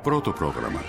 πρώτο πρόγραμμα.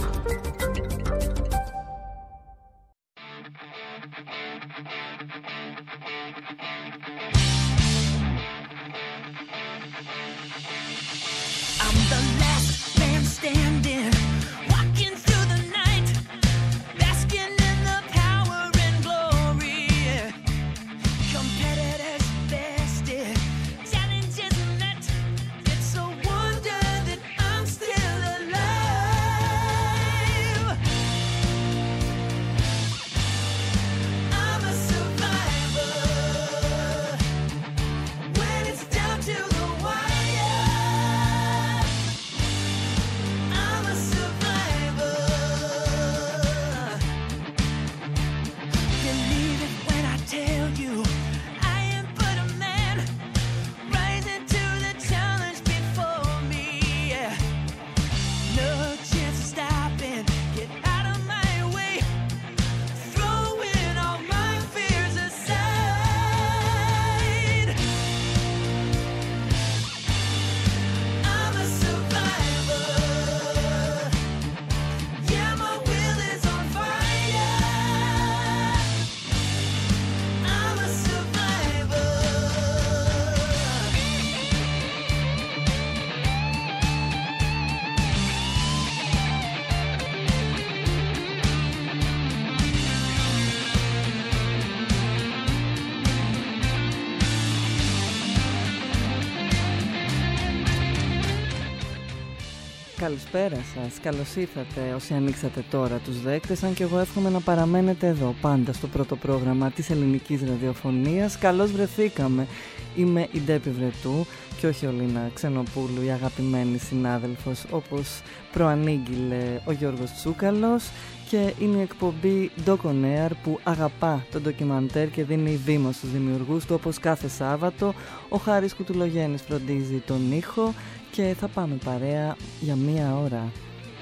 Καλησπέρα σας, καλώς ήρθατε όσοι ανοίξατε τώρα τους δέκτες, αν και εγώ εύχομαι να παραμένετε εδώ πάντα στο πρώτο πρόγραμμα της ελληνικής ραδιοφωνίας. Καλώς βρεθήκαμε. Είμαι η Ντέπη Βρετού και όχι ο Λίνα Ξενοπούλου, η αγαπημένη συνάδελφος, όπως προανήγγειλε ο Γιώργος Τσούκαλος, και είναι η εκπομπή Doc On Air που αγαπά το ντοκιμαντέρ και δίνει βήμα στους δημιουργούς του, όπως κάθε Σάββατο. Ο Χάρης Κουτουλογέννης φροντίζει τον ήχο και θα πάμε παρέα για μία ώρα.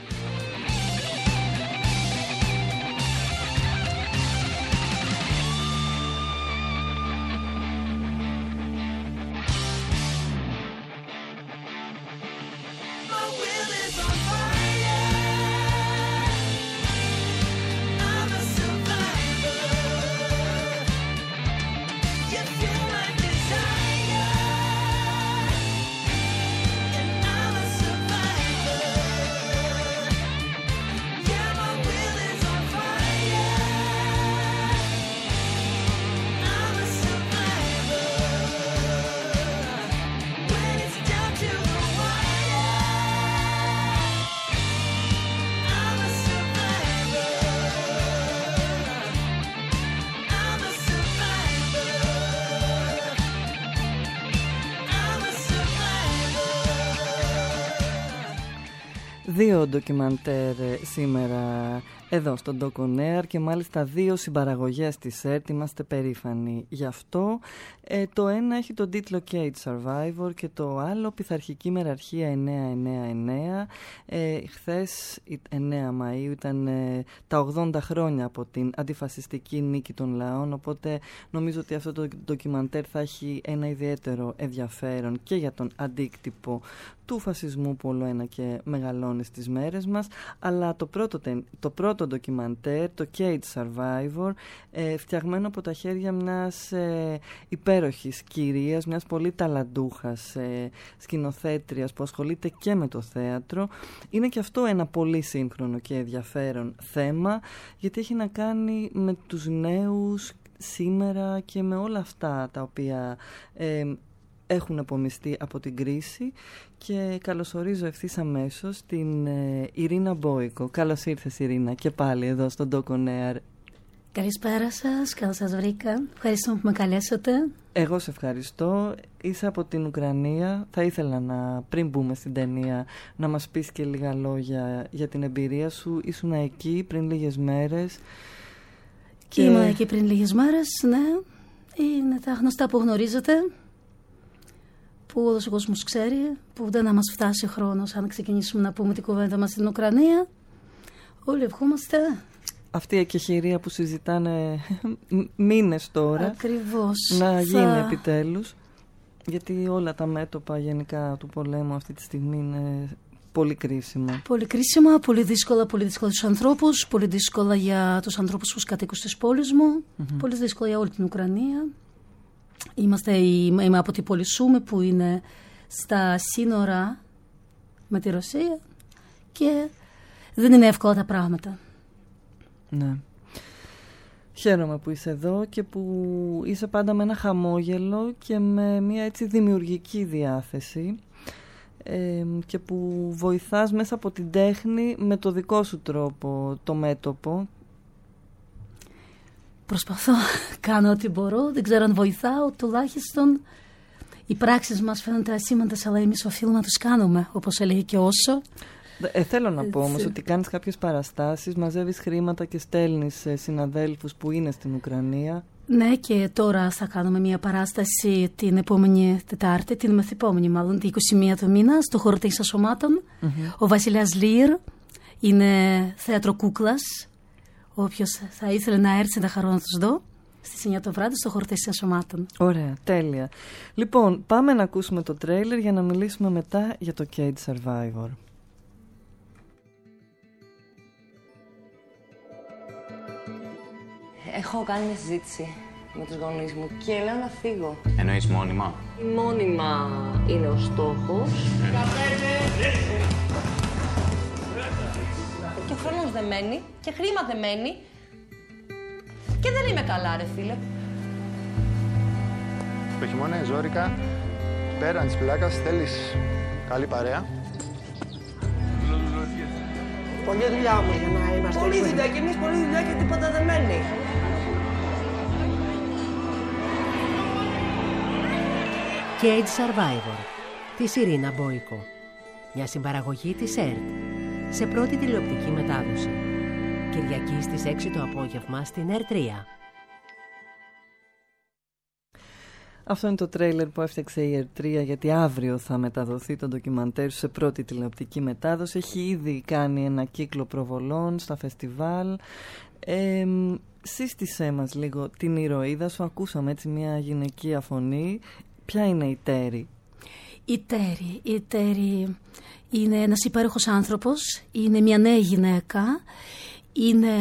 Δύο ντοκιμαντέρ σήμερα εδώ στο Doc On Air και μάλιστα δύο συμπαραγωγές της ΕΡΤ. Είμαστε περήφανοι γι' αυτό. Το ένα έχει τον τίτλο Cage Survivor και το άλλο Πειθαρχική Μεραρχία 999. Χθες 9 Μαΐου ήταν τα 80 χρόνια από την αντιφασιστική νίκη των λαών, οπότε νομίζω ότι αυτό το ντοκιμαντέρ θα έχει ένα ιδιαίτερο ενδιαφέρον και για τον αντίκτυπο του φασισμού που όλο ένα και μεγαλώνει στις μέρες μας, αλλά το πρώτο ντοκιμαντέρ, το Cage Survivor, φτιαγμένο από τα χέρια μιας υπέροχης κυρίας, μιας πολύ ταλαντούχας σκηνοθέτριας που ασχολείται και με το θέατρο. Είναι και αυτό ένα πολύ σύγχρονο και ενδιαφέρον θέμα, γιατί έχει να κάνει με τους νέους σήμερα και με όλα αυτά τα οποία έχουν επομιστεί από την κρίση. Και καλωσορίζω ευθύς αμέσως την Ιρίνα Μπόικο. Καλώς ήρθες, Ιρίνα, και πάλι εδώ στο Doc On Air. Καλησπέρα σας, καλώς σας βρήκα. Ευχαριστώ που με καλέσατε. Εγώ σε ευχαριστώ. Είσαι από την Ουκρανία. Θα ήθελα πριν μπούμε στην ταινία να μας πεις και λίγα λόγια για την εμπειρία σου. Ήσουν εκεί πριν λίγες μέρες. Ήμουν εκεί πριν λίγες μέρες, ναι. Είναι τα γνωστά που γνωρίζετε, που όλος ο κόσμος ξέρει, που δεν θα μας φτάσει ο χρόνος αν ξεκινήσουμε να πούμε την κουβέντα μας στην Ουκρανία. Όλοι ευχόμαστε. Αυτή η εκεχηρία που συζητάνε μήνες τώρα. Ακριβώς. Να γίνει επιτέλους. Γιατί όλα τα μέτωπα γενικά του πολέμου αυτή τη στιγμή είναι πολύ κρίσιμα. Πολύ κρίσιμα, πολύ δύσκολα τους ανθρώπους, πολύ δύσκολα για τους ανθρώπους, τους κατοίκους της πόλης μου, πολύ δύσκολα για όλη την Ουκρανία. Είμαι από την πόλη Σούμη που είναι στα σύνορα με τη Ρωσία και δεν είναι εύκολα τα πράγματα. Ναι. Χαίρομαι που είσαι εδώ και που είσαι πάντα με ένα χαμόγελο και με μια έτσι δημιουργική διάθεση και που βοηθάς μέσα από την τέχνη με το δικό σου τρόπο το μέτωπο. Προσπαθώ, κάνω ό,τι μπορώ, δεν ξέρω αν βοηθάω, τουλάχιστον οι πράξεις μας φαίνονται ασήμαντες, αλλά εμείς οφείλουμε να τους κάνουμε, όπως έλεγε και Όσο. Θέλω να πω όμως ότι κάνεις κάποιες παραστάσεις, μαζεύεις χρήματα και στέλνεις σε συναδέλφους που είναι στην Ουκρανία. Ναι, και τώρα θα κάνουμε μια παράσταση την επόμενη Τετάρτη, την μεθεπόμενη μάλλον, την 21 του μήνα, στο χώρο Τέχνης Σωμάτων. Ο Βασιλιάς Λίρ είναι θέατρο κούκλας. Όποιος θα ήθελε να έρθει, θα χαρώ να τους δω. Στις 9 το βράδυ στο χώρο Τέχνης Σωμάτων. Ωραία, τέλεια. Λοιπόν, πάμε να ακούσουμε το τρέιλερ για να μιλήσουμε μετά για το Cage Survivor. Έχω κάνει μια συζήτηση με τους γονείς μου και λέω να φύγω. Εννοείς μόνιμα? Μόνιμα είναι ο στόχος. Και ο χρόνος δεν μένει και χρήμα δεν μένει. Και δεν είμαι καλά, ρε φίλε. Το χειμώνα ζόρικα, πέραν της πλάκας θέλεις καλή παρέα. Πολλή δουλειά όμως για να είμαστε. Πολλή δουλειά και εμείς πολλή δουλειά και τίποτα δεν μένει. Cage Survivor της Ιρίνα Μπόικο. Μια συμπαραγωγή της ΕΡΤ σε πρώτη τηλεοπτική μετάδοση. Κυριακή στις 6 το απόγευμα στην ΕΡΤ 3. Αυτό είναι το τρέιλερ που έφτιαξε η ΕΡΤ 3 γιατί αύριο θα μεταδοθεί το ντοκιμαντέρ σε πρώτη τηλεοπτική μετάδοση. Έχει ήδη κάνει ένα κύκλο προβολών στα φεστιβάλ. Σύστησέ μας λίγο την ηρωίδα σου. Ακούσαμε έτσι μια γυναικεία φωνή. Ποια είναι η Τέρι? Η Τέρι είναι ένας υπέροχος άνθρωπος. Είναι μια νέα γυναίκα. Είναι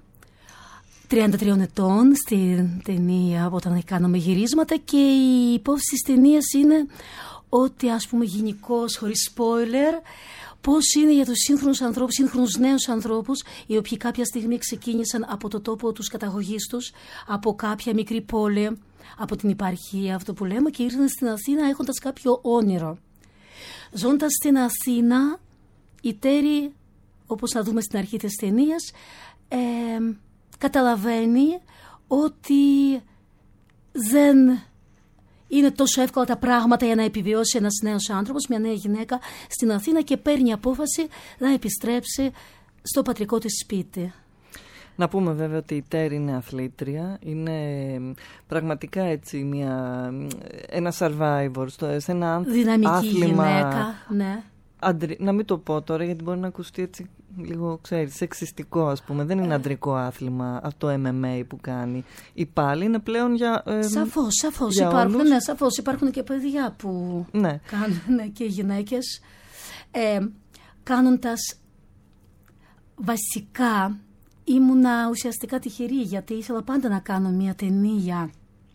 33 ετών στην ταινία όταν κάναμε γυρίσματα και η υπόθεση της ταινίας είναι ότι, ας πούμε, γενικώς, χωρίς spoiler, πώς είναι για τους σύγχρονους νέους ανθρώπους, οι οποίοι κάποια στιγμή ξεκίνησαν από το τόπο τους καταγωγής τους, από κάποια μικρή πόλη, από την υπαρχία, αυτό που λέμε, και ήρθαν στην Αθήνα έχοντας κάποιο όνειρο. Ζώντας στην Αθήνα, η Τέρι, όπως θα δούμε στην αρχή της ταινίας, καταλαβαίνει ότι δεν είναι τόσο εύκολα τα πράγματα για να επιβιώσει ένας νέος άνθρωπος, μια νέα γυναίκα στην Αθήνα, και παίρνει απόφαση να επιστρέψει στο πατρικό της σπίτι. Να πούμε βέβαια ότι η Τέρι είναι αθλήτρια, είναι πραγματικά έτσι ένα survivor, σε ένα δυναμική άθλημα, γυναίκα, ναι. Να μην το πω τώρα γιατί μπορεί να ακουστεί έτσι λίγο, ξέρεις, σεξιστικό, ας πούμε. Δεν είναι αντρικό άθλημα αυτό το MMA που κάνει. Οι πάλι είναι πλέον για Σαφώς για υπάρχουν, όλους. ναι, σαφώς υπάρχουν και παιδιά που κάνουν, και γυναίκες, κάνοντας βασικά. Ήμουνα ουσιαστικά τυχερή γιατί ήθελα πάντα να κάνω μια ταινία.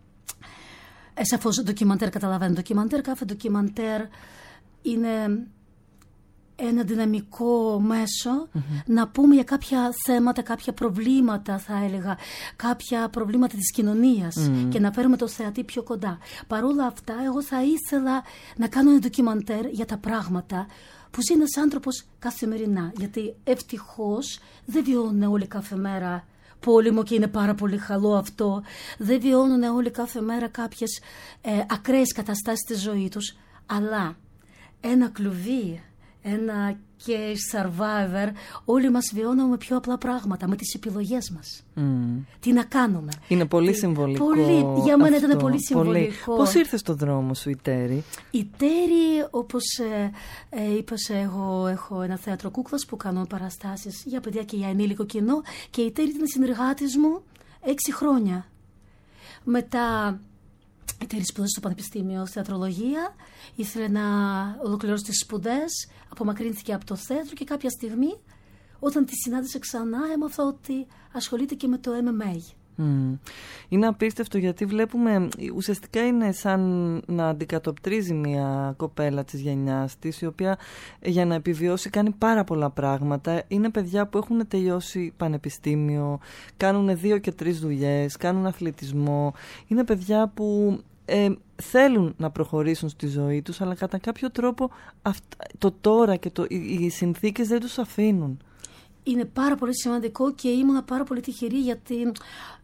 Σαφώς ντοκιμαντέρ, καταλαβαίνω. Κάθε ντοκιμαντέρ είναι ένα δυναμικό μέσο να πούμε για κάποια θέματα, κάποια προβλήματα, θα έλεγα, κάποια προβλήματα της κοινωνίας και να φέρουμε το θεατή πιο κοντά. Παρ' όλα αυτά, εγώ θα ήθελα να κάνω ένα ντοκιμαντέρ για τα πράγματα που ζει ένας άνθρωπος καθημερινά. Γιατί ευτυχώς δεν βιώνουν όλοι κάθε μέρα πόλεμο και είναι πάρα πολύ καλό αυτό. Δεν βιώνουν όλοι κάθε μέρα κάποιες ακραίες καταστάσεις στη ζωή τους. Αλλά ένα κλουβί, ένα Cage Survivor, όλοι μας βιώνουμε με πιο απλά πράγματα, με τις επιλογές μας. Τι να κάνουμε. Είναι πολύ συμβολικό. Για μένα ήταν πολύ συμβολικό. Πώς ήρθε στο δρόμο σου η Τέρι? Η Τέρι, όπως είπες, εγώ έχω ένα θέατρο κούκλας που κάνω παραστάσεις για παιδιά και για ενήλικο κοινό, και η Τέρι ήταν συνεργάτης μου 6 χρόνια. Μετά η Τέρη σπούδασε στο Πανεπιστήμιο θεατρολογία, ήθελε να ολοκληρώσει τις σπουδές, απομακρύνθηκε από το θέατρο και κάποια στιγμή, όταν τη συνάντησε ξανά, έμαθα ότι ασχολείται και με το MMA. Είναι απίστευτο, γιατί βλέπουμε, ουσιαστικά είναι σαν να αντικατοπτρίζει μια κοπέλα της γενιάς της, η οποία για να επιβιώσει κάνει πάρα πολλά πράγματα. Είναι παιδιά που έχουν τελειώσει πανεπιστήμιο, κάνουν 2 και 3 δουλειές, κάνουν αθλητισμό. Είναι παιδιά που θέλουν να προχωρήσουν στη ζωή τους, αλλά κατά κάποιο τρόπο το τώρα και οι συνθήκες δεν τους αφήνουν. Είναι πάρα πολύ σημαντικό και ήμουνα πάρα πολύ τυχερή, γιατί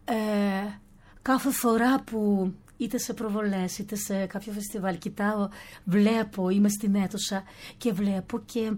κάθε φορά που είτε σε προβολές είτε σε κάποιο φεστιβάλ κοιτάω, βλέπω, είμαι στην αίθουσα και βλέπω και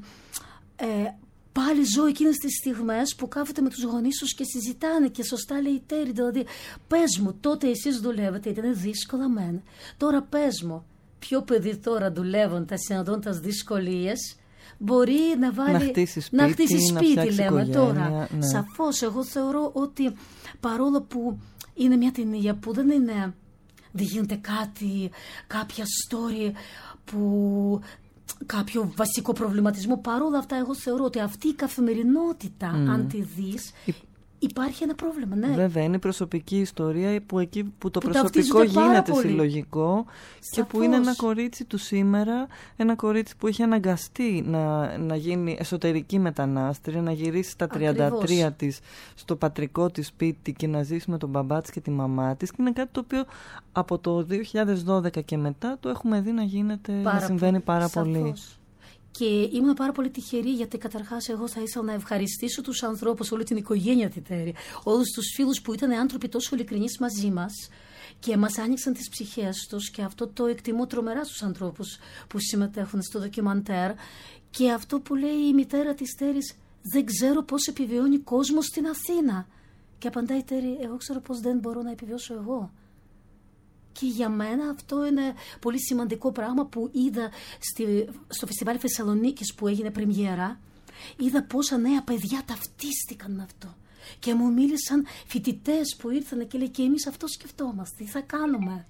πάλι ζω εκείνες τις στιγμές που κάθονται με τους γονείς τους και συζητάνε και σωστά λέει η Τέρη, δηλαδή πες μου, τότε εσείς δουλεύετε, ήταν δύσκολα μεν, τώρα πες μου, ποιο παιδί τώρα δουλεύοντας, συναντώντας δυσκολίες, μπορεί να βάλει, να χτίσει σπίτι λέμε τώρα. Ναι. Σαφώς, εγώ θεωρώ ότι παρόλο που είναι μια ταινία που δεν γίνεται κάτι, κάποια story που κάποιο βασικό προβληματισμό, παρόλα αυτά εγώ θεωρώ ότι αυτή η καθημερινότητα, αν τη δεις, υπάρχει ένα πρόβλημα, ναι. Βέβαια, είναι η προσωπική ιστορία που το προσωπικό γίνεται συλλογικό. Σαφώς. Και που είναι ένα κορίτσι του σήμερα, ένα κορίτσι που έχει αναγκαστεί να γίνει εσωτερική μετανάστρια, να γυρίσει στα 33 της στο πατρικό της σπίτι και να ζήσει με τον μπαμπά της και τη μαμά της. Και είναι κάτι το οποίο από το 2012 και μετά το έχουμε δει να συμβαίνει πάρα πολύ. Και ήμουν πάρα πολύ τυχερή, γιατί καταρχάς εγώ θα ήθελα να ευχαριστήσω τους ανθρώπους, όλη την οικογένεια τη Τέρη, όλους τους φίλους που ήταν άνθρωποι τόσο ειλικρινείς μαζί μας και μας άνοιξαν τις ψυχές τους, και αυτό το εκτιμώ τρομερά στους ανθρώπους που συμμετέχουν στο ντοκιμαντέρ. Και αυτό που λέει η μητέρα της Τέρης, δεν ξέρω πώς επιβιώνει κόσμος στην Αθήνα. Και απαντάει η Τέρη, εγώ ξέρω πώς δεν μπορώ να επιβιώσω εγώ. Και για μένα αυτό είναι πολύ σημαντικό πράγμα που είδα στο φεστιβάλ Θεσσαλονίκης που έγινε πρεμιέρα. Είδα πόσα νέα παιδιά ταυτίστηκαν με αυτό. Και μου μίλησαν φοιτητές που ήρθαν και λέει, και εμείς αυτό σκεφτόμαστε, τι θα κάνουμε.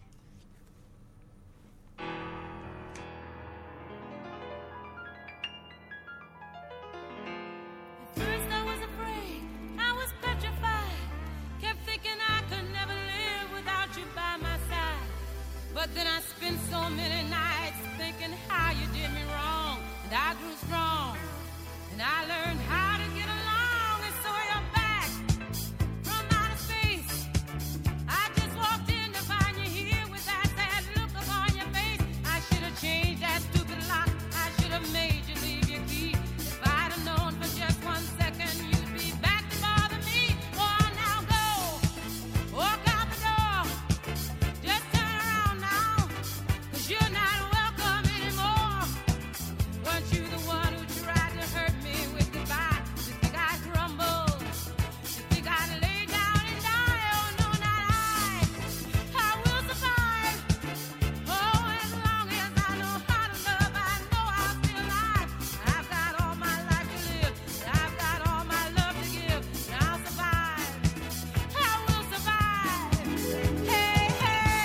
But then I spent so many nights thinking how you did me wrong, and I grew strong, and I learned how to get along, and so you're back from outer space. I just walked in to find you here with that sad look upon your face. I should have changed that stupid lock, I should have made you leave your key. If I'd have known for just 1 second you'd be back to bother me. Oh, now go, walk out the door, just turn around now, 'cause you're not welcome anymore. Weren't you the one who tried to hurt me with goodbye? You think I'd crumble? You think I'd lay down and die? Oh no, not I will survive. Oh, as long as I know how to love, I know I'll be alive. I've got all my life to live, I've got all my love to give, and I'll survive. I will survive. Hey, hey.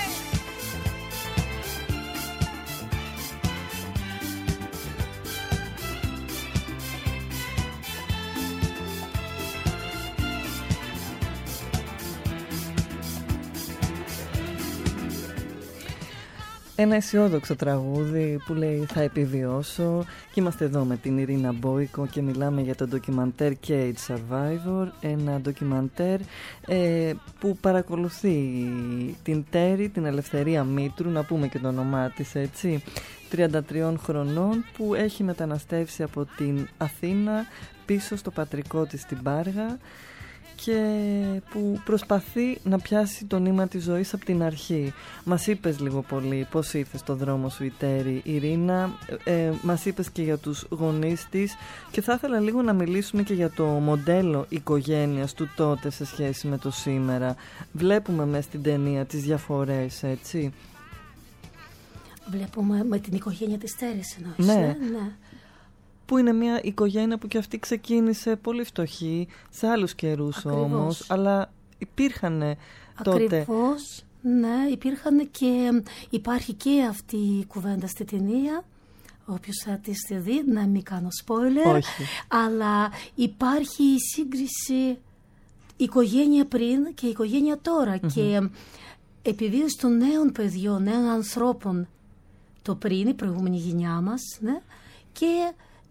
Ένα αισιόδοξο τραγούδι που λέει θα επιβιώσω, και είμαστε εδώ με την Ιρίνα Μπόικο και μιλάμε για το ντοκιμαντέρ Cage Survivor, ένα ντοκιμαντέρ που παρακολουθεί την Τέρη, την Ελευθερία Μήτρου, να πούμε και το όνομά της, έτσι, 33 χρονών, που έχει μεταναστεύσει από την Αθήνα πίσω στο πατρικό της στην Πάργα και που προσπαθεί να πιάσει το νήμα της ζωής από την αρχή. Μας είπες λίγο πολύ πώς ήρθε στο δρόμο σου η Τέρη, Ιρίνα, μας είπες και για τους γονείς της, και θα ήθελα λίγο να μιλήσουμε και για το μοντέλο οικογένειας του τότε σε σχέση με το σήμερα. Βλέπουμε μες στην ταινία τις διαφορές, έτσι. Βλέπουμε με την οικογένεια της Τέρης εννοείς, ναι. Που είναι μια οικογένεια που και αυτή ξεκίνησε πολύ φτωχή, σε άλλους καιρούς όμως, αλλά υπήρχαν τότε. Ακριβώς, Ναι, υπήρχαν και υπάρχει και αυτή η κουβέντα στη ταινία. Όποιος θα τη δει, να μην κάνω spoiler. Όχι. Αλλά υπάρχει η σύγκριση οικογένεια πριν και οικογένεια τώρα. Και επιβίωση των νέων παιδιών, νέων ανθρώπων το πριν, η προηγούμενη γενιά μας, ναι, και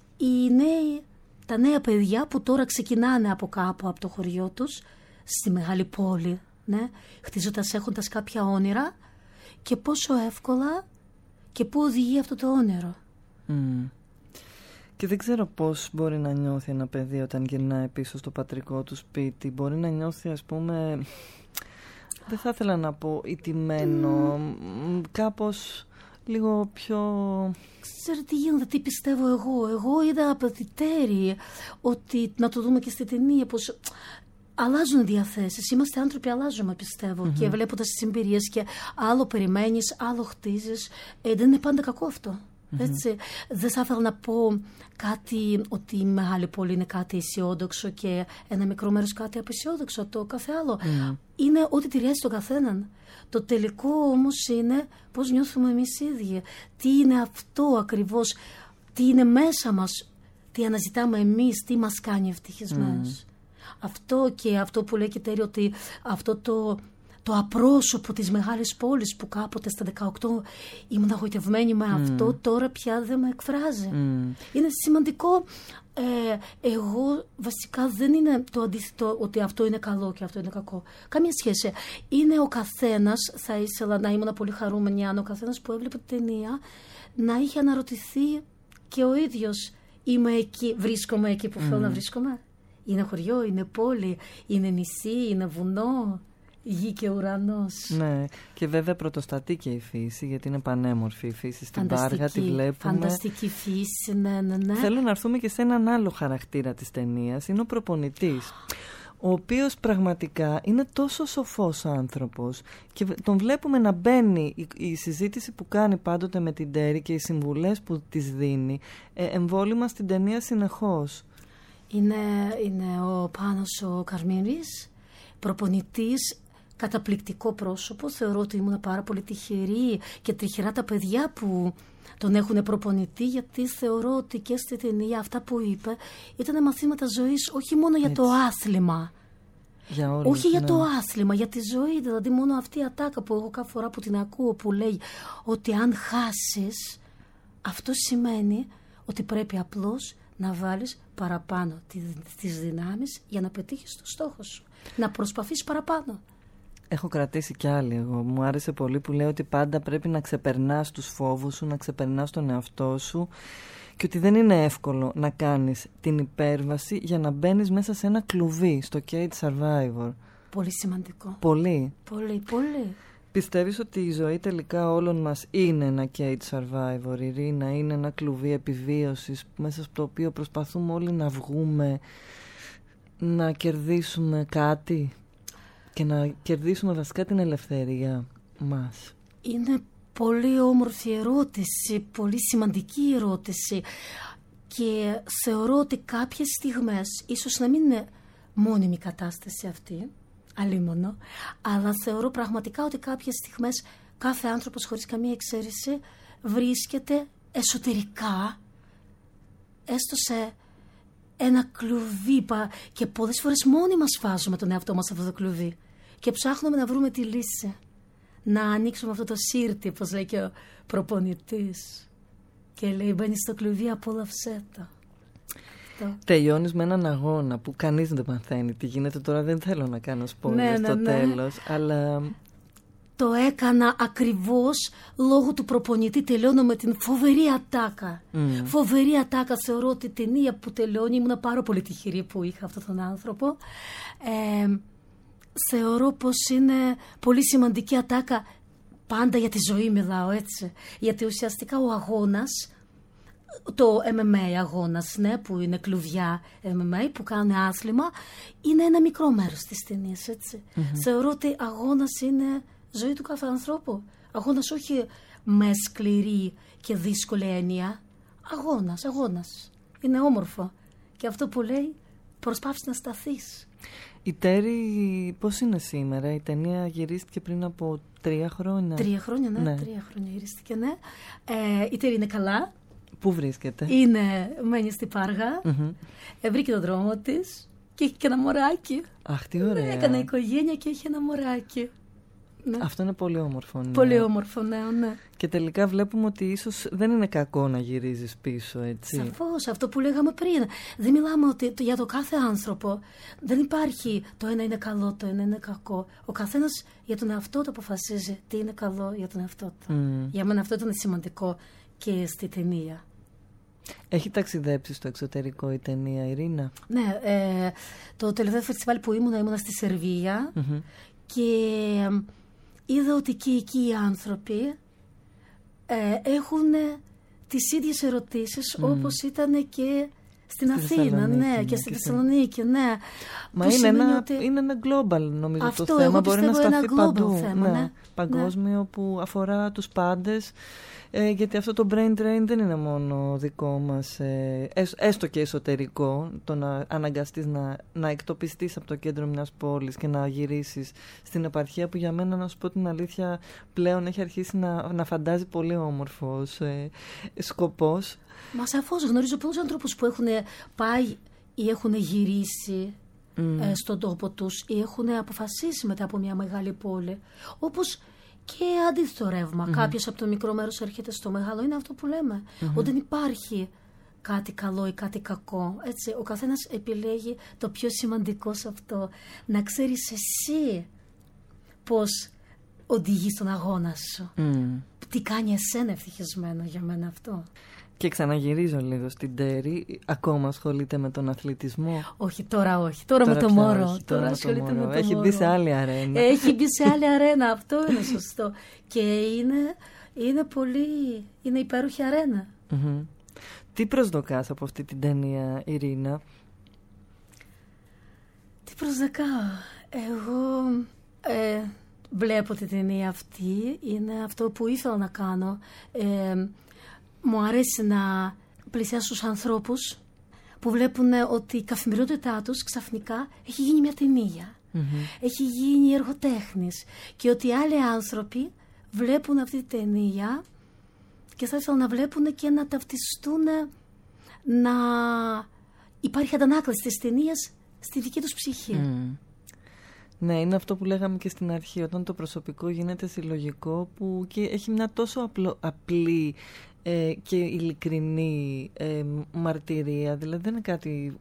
τα νέα παιδιά που τώρα ξεκινάνε από κάπου, από το χωριό τους, στη μεγάλη πόλη, ναι, χτίζοντας, έχοντας κάποια όνειρα και πόσο εύκολα και πού οδηγεί αυτό το όνειρο. Και δεν ξέρω πώς μπορεί να νιώθει ένα παιδί όταν γυρνάει πίσω στο πατρικό του σπίτι. Μπορεί να νιώθει, ας πούμε, δεν θα ήθελα να πω ηττημένο, κάπως λίγο πιο... Ξέρετε τι γίνεται, τι πιστεύω εγώ. Εγώ είδα απαιτητέρη ότι, να το δούμε και στη ταινία, πως αλλάζουν οι διαθέσεις. Είμαστε άνθρωποι, αλλάζουμε, πιστεύω. Και βλέποντας τις εμπειρίες και άλλο περιμένεις, άλλο χτίζεις. Δεν είναι πάντα κακό αυτό. Έτσι. Δεν θα ήθελα να πω κάτι ότι η μεγάλη πόλη είναι κάτι αισιόδοξο και ένα μικρό μέρος κάτι απαισιόδοξο. Το κάθε άλλο είναι ό,τι ταιριάζει τον καθέναν. Το τελικό όμως είναι πώς νιώθουμε εμείς οι ίδιοι. Τι είναι αυτό ακριβώς, τι είναι μέσα μας, τι αναζητάμε εμείς, τι μας κάνει ευτυχισμένους. Αυτό και αυτό που λέει και Τέρι, ότι αυτό το απρόσωπο της μεγάλης πόλης που κάποτε στα 18 ήμουν αγωγητευμένη με αυτό, τώρα πια δεν με εκφράζει. Είναι σημαντικό. Εγώ βασικά δεν είναι το αντίθετο ότι αυτό είναι καλό και αυτό είναι κακό. Καμία σχέση. Είναι ο καθένας, θα ήθελα να ήμουν πολύ χαρούμενη αν ο καθένας που έβλεπε την ταινία να είχε αναρωτηθεί και ο ίδιος, είμαι εκεί, βρίσκομαι εκεί που θέλω να βρίσκομαι. Είναι χωριό, είναι πόλη, είναι νησί, είναι βουνό. Γη και ουρανός. Ναι, και βέβαια πρωτοστατεί και η φύση, γιατί είναι πανέμορφη η φύση στην Πάργα, τη βλέπουμε. Φανταστική φύση, ναι. Θέλω να έρθουμε και σε έναν άλλο χαρακτήρα της ταινίας, είναι ο προπονητής, ο οποίος πραγματικά είναι τόσο σοφός άνθρωπος και τον βλέπουμε να μπαίνει, η συζήτηση που κάνει πάντοτε με την Τέρι και οι συμβουλές που της δίνει, εμβόλυμα στην ταινία συνεχώς. Είναι ο Πάνος ο Καρμίνης, προπονητής, καταπληκτικό πρόσωπο. Θεωρώ ότι ήμουν πάρα πολύ τυχερή και τυχερά τα παιδιά που τον έχουν προπονητή, γιατί θεωρώ ότι και στη ταινία αυτά που είπε ήταν μαθήματα ζωής, όχι μόνο για το άθλημα. Για όλους, όχι για το άθλημα, για τη ζωή. Δηλαδή μόνο αυτή η ατάκα που εγώ κάθε φορά που την ακούω, που λέει ότι αν χάσεις, αυτό σημαίνει ότι πρέπει απλώς να βάλεις παραπάνω τις δυνάμεις για να πετύχεις το στόχο σου. Να προσπαθείς παραπάνω. Έχω κρατήσει κι άλλη εγώ. Μου άρεσε πολύ που λέει ότι πάντα πρέπει να ξεπερνάς τους φόβους σου, να ξεπερνάς τον εαυτό σου και ότι δεν είναι εύκολο να κάνεις την υπέρβαση για να μπαίνεις μέσα σε ένα κλουβί, στο Cage Survivor. Πολύ σημαντικό. Πολύ. Πολύ. Πιστεύεις ότι η ζωή τελικά όλων μας είναι ένα Cage Survivor, η Ρίνα, είναι ένα κλουβί επιβίωσης μέσα στο οποίο προσπαθούμε όλοι να βγούμε, να κερδίσουμε κάτι και να κερδίσουμε βασικά την ελευθερία μας? Είναι πολύ όμορφη ερώτηση, πολύ σημαντική ερώτηση και θεωρώ ότι κάποιες στιγμές, ίσως να μην είναι μόνιμη κατάσταση αυτή, αλίμονο, αλλά θεωρώ πραγματικά ότι κάποιες στιγμές κάθε άνθρωπος χωρίς καμία εξαίρεση βρίσκεται εσωτερικά έστω σε ένα κλουβί και πολλές φορές μόνοι μας βάζουμε τον εαυτό μας σε αυτό το κλουβί και ψάχνουμε να βρούμε τη λύση, να ανοίξουμε αυτό το σύρτη, όπως λέει και ο προπονητής και λέει μπαίνεις στο κλουβί, απόλαυσέ το. Τελειώνεις με έναν αγώνα που κανείς δεν μαθαίνει τι γίνεται. Τώρα δεν θέλω να κάνω spoiler στο τέλος, αλλά... Το έκανα ακριβώς λόγω του προπονητή. Τελειώνω με την φοβερή ατάκα. Φοβερή ατάκα. Θεωρώ ότι η ταινία που τελειώνει, ήμουν πάρα πολύ τυχερή που είχα αυτόν τον άνθρωπο. Θεωρώ πως είναι πολύ σημαντική ατάκα. Πάντα για τη ζωή μιλάω, έτσι. Γιατί ουσιαστικά ο αγώνας, το MMA αγώνας, ναι, που είναι κλουβιά MMA, που κάνουν άθλημα, είναι ένα μικρό μέρος της ταινίας, έτσι. Θεωρώ ότι αγώνας είναι ζωή του κάθε ανθρώπου. Αγώνας όχι με σκληρή και δύσκολη έννοια. Αγώνας. Είναι όμορφο. Και αυτό που λέει, προσπάθεις να σταθείς. Η Τέρι πώς είναι σήμερα? Η ταινία γυρίστηκε πριν από 3 χρόνια. 3 χρόνια, ναι. 3 χρόνια γυρίστηκε, ναι. Η Τέρι είναι καλά. Πού βρίσκεται? Μένει στη Πάργα. Βρήκε τον δρόμο της και έχει και ένα μωράκι. Αχ, τι ωραία. Έκανε οικογένεια και έχει ένα μωράκι. Ναι. Αυτό είναι πολύ όμορφο. Ναι. Πολύ όμορφο, ναι. Και τελικά βλέπουμε ότι ίσως δεν είναι κακό να γυρίζεις πίσω, έτσι. Σαφώς, αυτό που λέγαμε πριν. Δεν μιλάμε ότι για το κάθε άνθρωπο δεν υπάρχει το ένα είναι καλό, το ένα είναι κακό. Ο καθένας για τον εαυτό του αποφασίζει τι είναι καλό για τον εαυτό του. Για μένα αυτό ήταν σημαντικό και στη ταινία. Έχει ταξιδέψει στο εξωτερικό η ταινία, Ειρήνα? Ναι, το τελευταίο φεστιβάλ που ήμουνα στη Σερβία και είδα ότι και εκεί οι άνθρωποι έχουν τις ίδιες ερωτήσεις όπως ήταν και στην Αθήνα, ναι, και στη Θεσσαλονίκη, ναι. Μα είναι ένα global, νομίζω, αυτό, το θέμα. Μπορεί να σταθεί παντού. Θέμα, ναι. Παγκόσμιο, ναι. Που αφορά τους πάντες. Γιατί αυτό το brain drain δεν είναι μόνο δικό μας, έστω και εσωτερικό, το να αναγκαστείς να εκτοπιστείς από το κέντρο μιας πόλης και να γυρίσεις στην επαρχία, που για μένα, να σου πω την αλήθεια, πλέον έχει αρχίσει να φαντάζει πολύ όμορφος σκοπός. Μα σαφώς γνωρίζω πολλούς ανθρώπους που έχουν πάει ή έχουν γυρίσει στον τόπο τους ή έχουν αποφασίσει μετά από μια μεγάλη πόλη, όπως και αντίθετο ρεύμα. Κάποιος από το μικρό μέρος έρχεται στο μεγάλο. Είναι αυτό που λέμε. Ότι δεν υπάρχει κάτι καλό ή κάτι κακό. Έτσι, ο καθένας επιλέγει το πιο σημαντικό σε αυτό. Να ξέρεις εσύ πώς οδηγείς τον αγώνα σου. Τι κάνει εσένα ευτυχισμένο, για μένα αυτό. Και ξαναγυρίζω λίγο στην Τέρι. Ακόμα ασχολείται με τον αθλητισμό? Όχι, τώρα όχι. Τώρα με το μωρό. Τώρα ασχολείται με το μωρό. Έχει μπει σε άλλη αρένα. Έχει μπει σε άλλη αρένα. Αυτό είναι σωστό. Και είναι πολύ... Είναι υπέροχη αρένα. Τι προσδοκάς από αυτή την ταινία, Ειρήνα? Τι προσδοκάω? Εγώ βλέπω την ταινία αυτή. Είναι αυτό που ήθελα να κάνω. Μου αρέσει να πλησιάσω στους ανθρώπους που βλέπουν ότι η καθημερινότητά τους ξαφνικά έχει γίνει μια ταινία. Έχει γίνει εργοτέχνης. Και ότι άλλοι άνθρωποι βλέπουν αυτή τη ταινία και θα ήθελα να βλέπουν και να ταυτιστούν, να υπάρχει αντανάκλαση της ταινίας στη δική τους ψυχή. Ναι, είναι αυτό που λέγαμε και στην αρχή, όταν το προσωπικό γίνεται συλλογικό, που και έχει μια τόσο απλή και ειλικρινή μαρτυρία. Δηλαδή δεν είναι κάτι,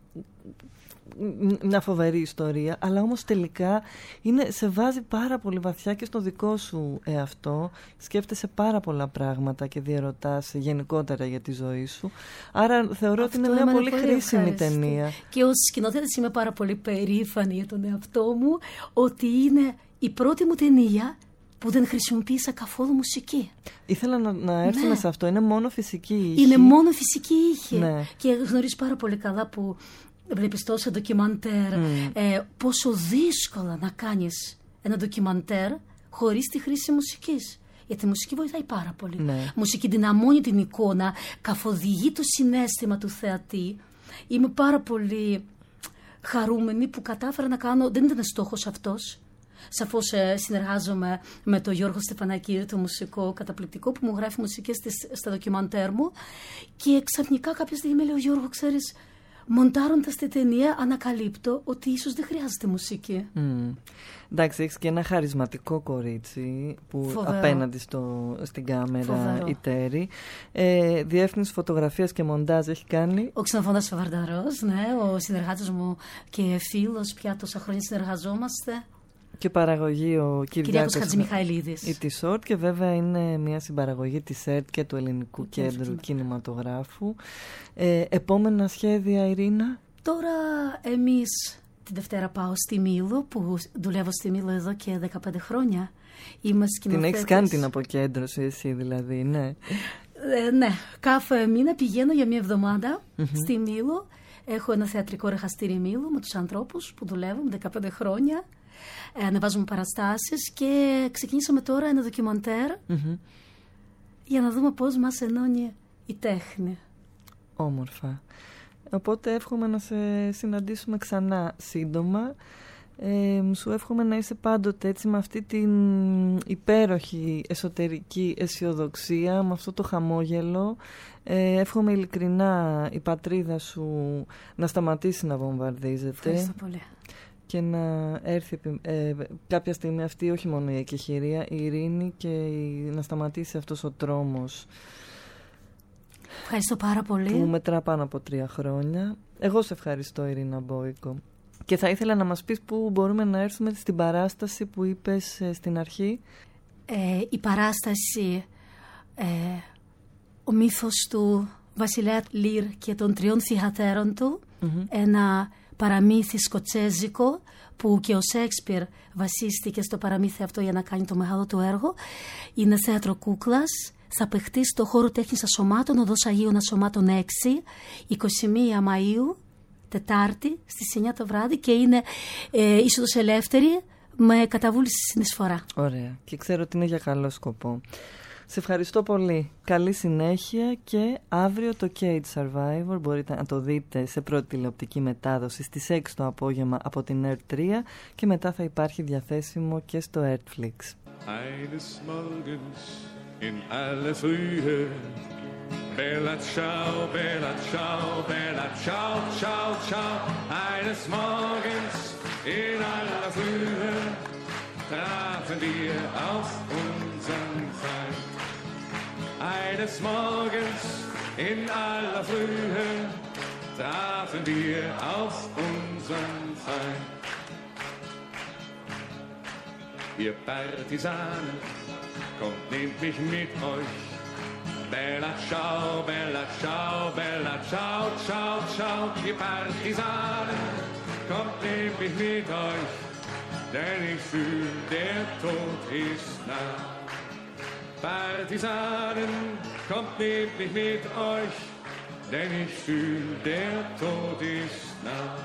μια φοβερή ιστορία, αλλά όμως τελικά σε βάζει πάρα πολύ βαθιά και στο δικό σου εαυτό. Σκέφτεσαι πάρα πολλά πράγματα και διαρωτάς γενικότερα για τη ζωή σου. Άρα θεωρώ ότι είναι μια πολύ χρήσιμη ταινία. Και ως σκηνοθέτης είμαι πάρα πολύ περήφανη για τον εαυτό μου, ότι είναι η πρώτη μου ταινία που δεν χρησιμοποίησα καθόλου μουσική. Ήθελα να έρθουμε σε αυτό. Είναι μόνο φυσική ήχη. Είναι μόνο φυσική ήχη. Ναι. Και γνωρίζεις πάρα πολύ καλά που βλέπεις τόσα ντοκιμαντέρ, πόσο δύσκολα να κάνεις ένα ντοκιμαντέρ χωρίς τη χρήση μουσικής. Γιατί η μουσική βοηθάει πάρα πολύ. Ναι. Η μουσική δυναμώνει την εικόνα, καθοδηγεί το συναίσθημα του θεατή. Είμαι πάρα πολύ χαρούμενη που κατάφερα να κάνω. Δεν ήταν στόχος αυτός. Σαφώς συνεργάζομαι με τον Γιώργο Στεφανάκη, το μουσικό καταπληκτικό, που μου γράφει μουσικές στα ντοκιμαντέρ μου. Και ξαφνικά κάποια στιγμή με λέει: Γιώργο, ξέρεις, μοντάροντας τη ταινία ανακαλύπτω ότι ίσως δεν χρειάζεται μουσική. Εντάξει, έχεις και ένα χαρισματικό κορίτσι που φοβερό. Απέναντι στην κάμερα, Φοβερό. η Τέρι. Διεύθυνση φωτογραφίας και μοντάζ έχει κάνει Ο Ξενοφόντας Φαβαρνταρός, ναι, ο συνεργάτης μου και φίλος, πια τόσα χρόνια συνεργαζόμαστε. Και παραγωγή ο Κυριάκος Χατζημιχαηλίδης. Η T-Short, και βέβαια είναι μια συμπαραγωγή της ΕΡΤ και του Ελληνικού Κέντρου Κινηματογράφου. Επόμενα σχέδια, Ειρήνα? Τώρα εμείς την Δευτέρα πάω στη Μήλο, που δουλεύω στη Μήλο εδώ και 15 χρόνια. Είμαι σκηνοθέτης. Την έχεις κάνει την αποκέντρωση εσύ δηλαδή, ναι? Ναι, κάθε μήνα πηγαίνω για μια εβδομάδα στη Μήλο. Έχω ένα θεατρικό εργαστήρι Μήλο με τους ανθρώπους που δουλεύουν 15 χρόνια. Ανεβάζουμε παραστάσεις και ξεκινήσαμε τώρα ένα ντοκιμαντέρ για να δούμε πώς μας ενώνει η τέχνη. Όμορφα. Οπότε εύχομαι να σε συναντήσουμε ξανά σύντομα. Σου εύχομαι να είσαι πάντοτε έτσι με αυτή την υπέροχη εσωτερική αισιοδοξία, με αυτό το χαμόγελο. Εύχομαι ειλικρινά η πατρίδα σου να σταματήσει να βομβαρδίζεται. Ευχαριστώ πολύ. Και να έρθει κάποια στιγμή αυτή όχι μόνο η εκεχηρία, η ειρήνη και να σταματήσει αυτός ο τρόμος. Ευχαριστώ πάρα πολύ. Που μετρά πάνω από 3 χρόνια. Εγώ σε ευχαριστώ, Ιρίνα Μπόικο. Και θα ήθελα να μας πεις πού μπορούμε να έρθουμε στην παράσταση που είπες στην αρχή. Η παράσταση, ο μύθος του βασιλέα Λίρ και των 3 θυγατέρων του, ένα παραμύθι σκοτσέζικο που και ο Σέξπιρ βασίστηκε στο παραμύθι αυτό για να κάνει το μεγάλο του έργο. Είναι θέατρο κούκλας. Θα παιχτεί στο χώρο τέχνης Ασωμάτων, οδός Αγίων Ασωμάτων 6, 21 Μαΐου, Τετάρτη, στις 9 το βράδυ, και είναι είσοδος ελεύθερη με καταβούληση συνεισφορά. Ωραία. Και ξέρω ότι είναι για καλό σκοπό. Σε ευχαριστώ πολύ. Καλή συνέχεια και αύριο το Cage Survivor μπορείτε να το δείτε σε πρώτη τηλεοπτική μετάδοση στις 6 το απόγευμα από την ERT3 και μετά θα υπάρχει διαθέσιμο και στο Netflix. In alle Frühe, Bella ciao, bella ciao, bella ciao, ciao, ciao. Eines Morgens in aller Frühe trafen wir auf unseren Feind. Eines Morgens in aller Frühe trafen wir auf unseren Feind. Ihr Partisanen, kommt, nehmt mich mit euch. Bella ciao, bella ciao, bella ciao, ciao, ciao. Ihr Partisanen, kommt, nehmt mich mit euch. Denn ich fühl, der Tod ist nah. Partisanen, kommt, nehmt mich mit euch. Denn ich fühl, der Tod ist nah.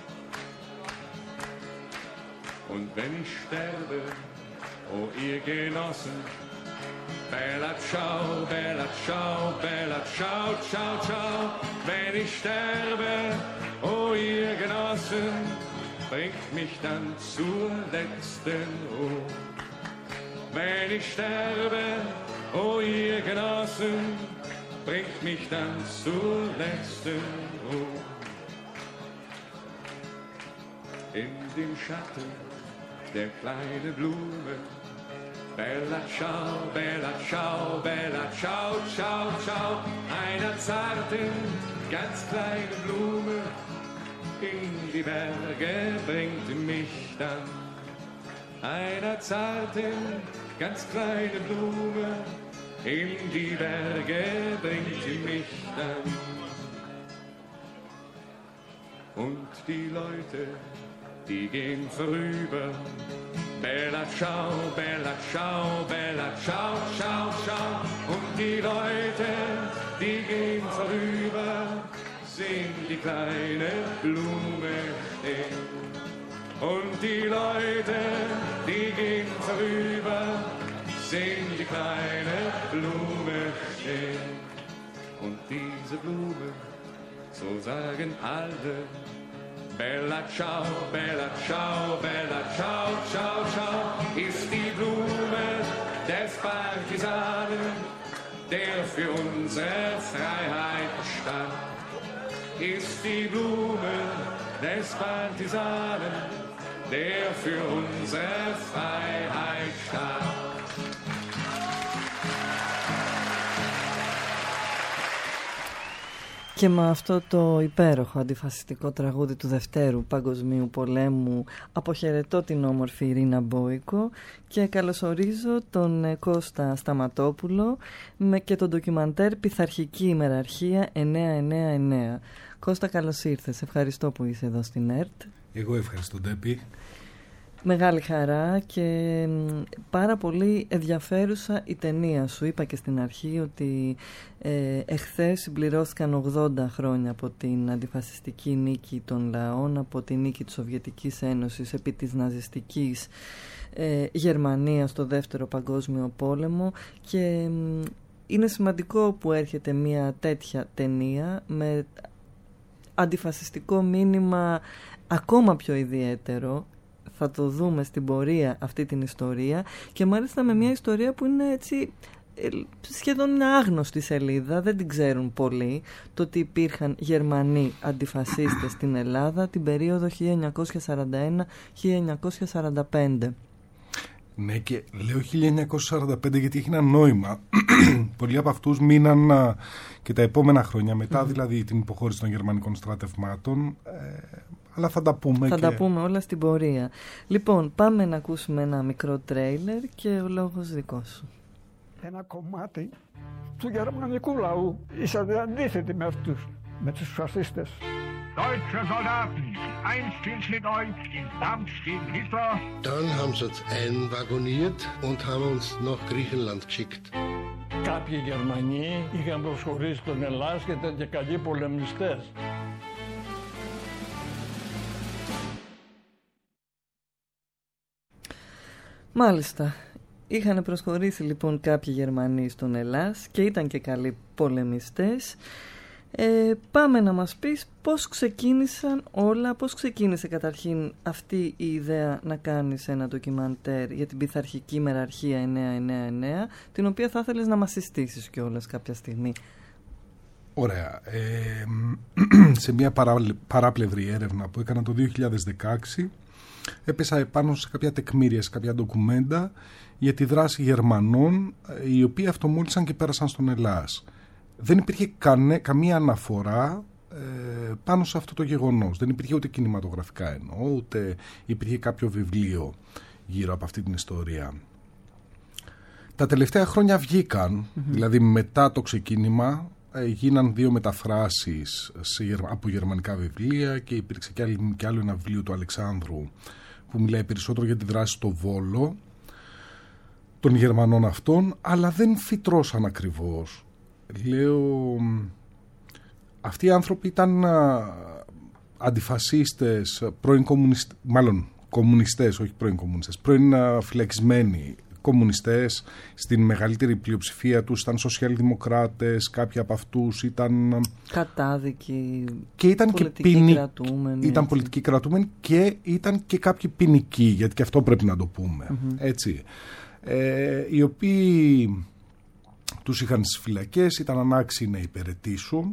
Und wenn ich sterbe, oh ihr Genossen, bella ciao, bella ciao, bella ciao, ciao, ciao. Wenn ich sterbe, oh ihr Genossen, bringt mich dann zur letzten Ruhe. Wenn ich sterbe, oh ihr Genossen, bringt mich dann zur letzten Ruhe. In dem Schatten der kleine Blume, bella ciao, bella ciao, bella ciao, ciao, ciao. Einer zarten, ganz kleinen Blume in die Berge bringt mich dann. Einer zarten, ganz kleinen Blume in die Berge bringt mich dann. Und die Leute, die gehen vorüber. Bella ciao, bella ciao, bella ciao, ciao, ciao. Und die Leute, die gehen vorüber, sehen die kleine Blume stehen. Und die Leute, die gehen vorüber, sehen die kleine Blume stehen. Und diese Blume, so sagen alle, bella ciao, bella ciao, bella ciao, ciao, ciao, ist die Blume des Partisanen, der für unsere Freiheit stand. Ist die Blume des Partisanen, der für unsere Freiheit stand. Και με αυτό το υπέροχο αντιφασιστικό τραγούδι του Δευτέρου Παγκοσμίου Πολέμου αποχαιρετώ την όμορφη Ιρίνα Μπόικο και καλωσορίζω τον Κώστα Σταματόπουλο και τον ντοκιμαντέρ Πειθαρχική ημεραρχία 999. Κώστα, καλώς ήρθες. Ευχαριστώ που είσαι εδώ στην ΕΡΤ. Εγώ ευχαριστώ, Ντέπη. Μεγάλη χαρά και πάρα πολύ ενδιαφέρουσα η ταινία σου. Είπα και στην αρχή ότι εχθές συμπληρώθηκαν 80 χρόνια από την αντιφασιστική νίκη των λαών, από τη νίκη της Σοβιετικής Ένωσης επί της ναζιστικής Γερμανίας στο Δεύτερο Παγκόσμιο Πόλεμο και είναι σημαντικό που έρχεται μια τέτοια ταινία με αντιφασιστικό μήνυμα ακόμα πιο ιδιαίτερο. Θα το δούμε στην πορεία αυτή την ιστορία και μάλιστα με μια ιστορία που είναι έτσι σχεδόν μια άγνωστη σελίδα, δεν την ξέρουν πολλοί, το ότι υπήρχαν Γερμανοί αντιφασίστες στην Ελλάδα την περίοδο 1941-1945. Ναι, και λέω 1945 γιατί έχει ένα νόημα. Πολλοί από αυτούς μείναν και τα επόμενα χρόνια μετά, δηλαδή την υποχώρηση των γερμανικών στρατευμάτων. Αλλά θα τα πούμε. Τα πούμε όλα στην πορεία. Λοιπόν, πάμε να ακούσουμε ένα μικρό τρέιλερ και ο λόγος δικός σου. Ένα κομμάτι του γερμανικού λαού είσατε αντίθετοι με αυτούς, με τους φασίστες. Deutsche Soldaten, einstens mit euch im Kampf gegen Hitler. Dann haben sie uns einwagoniert und haben uns nach Griechenland geschickt. Κάποιοι Γερμανοί είχαν προσχωρήσει τον Ελλάς και ήταν και καλοί πολεμιστές. Μάλιστα. Είχαν προσχωρήσει λοιπόν κάποιοι Γερμανοί στον Ελλάς και ήταν και καλοί πολεμιστές. Πάμε να μας πεις πώς ξεκίνησαν όλα, πώς ξεκίνησε καταρχήν αυτή η ιδέα να κάνεις ένα ντοκιμαντέρ για την πειθαρχική ημεραρχία 999, την οποία θα ήθελες να μας συστήσεις κιόλας κάποια στιγμή. Ωραία. Σε μια παράπλευρη έρευνα που έκανα το 2016 έπεσα επάνω σε κάποια τεκμήρια, σε κάποια ντοκουμέντα για τη δράση Γερμανών οι οποίοι αυτομόλυσαν και πέρασαν στον Ελλάς. Δεν υπήρχε καμία αναφορά πάνω σε αυτό το γεγονός. Δεν υπήρχε ούτε κινηματογραφικά εννοώ, ούτε υπήρχε κάποιο βιβλίο γύρω από αυτή την ιστορία. Τα τελευταία χρόνια βγήκαν, δηλαδή μετά το ξεκίνημα, γίναν 2 μεταφράσεις από γερμανικά βιβλία και υπήρξε και άλλο ένα βιβλίο του Αλεξάνδρου που μιλάει περισσότερο για τη δράση στο Βόλο των Γερμανών αυτών, αλλά δεν φυτρώσαν ακριβώς. Λέω, αυτοί οι άνθρωποι ήταν αντιφασίστες, κομμουνιστές, όχι πρώην κομμουνιστές, πρώην φυλακισμένοι κομμουνιστές, στην μεγαλύτερη πλειοψηφία τους ήταν σοσιαλδημοκράτες, κάποιοι από αυτούς ήταν κατάδικοι και ήταν πολιτικοί κρατούμενοι. Ήταν πολιτικοί κρατούμενοι και ήταν και κάποιοι ποινικοί, γιατί και αυτό πρέπει να το πούμε. Έτσι. Οι οποίοι τους είχαν στις φυλακές, ήταν ανάξιοι να υπηρετήσουν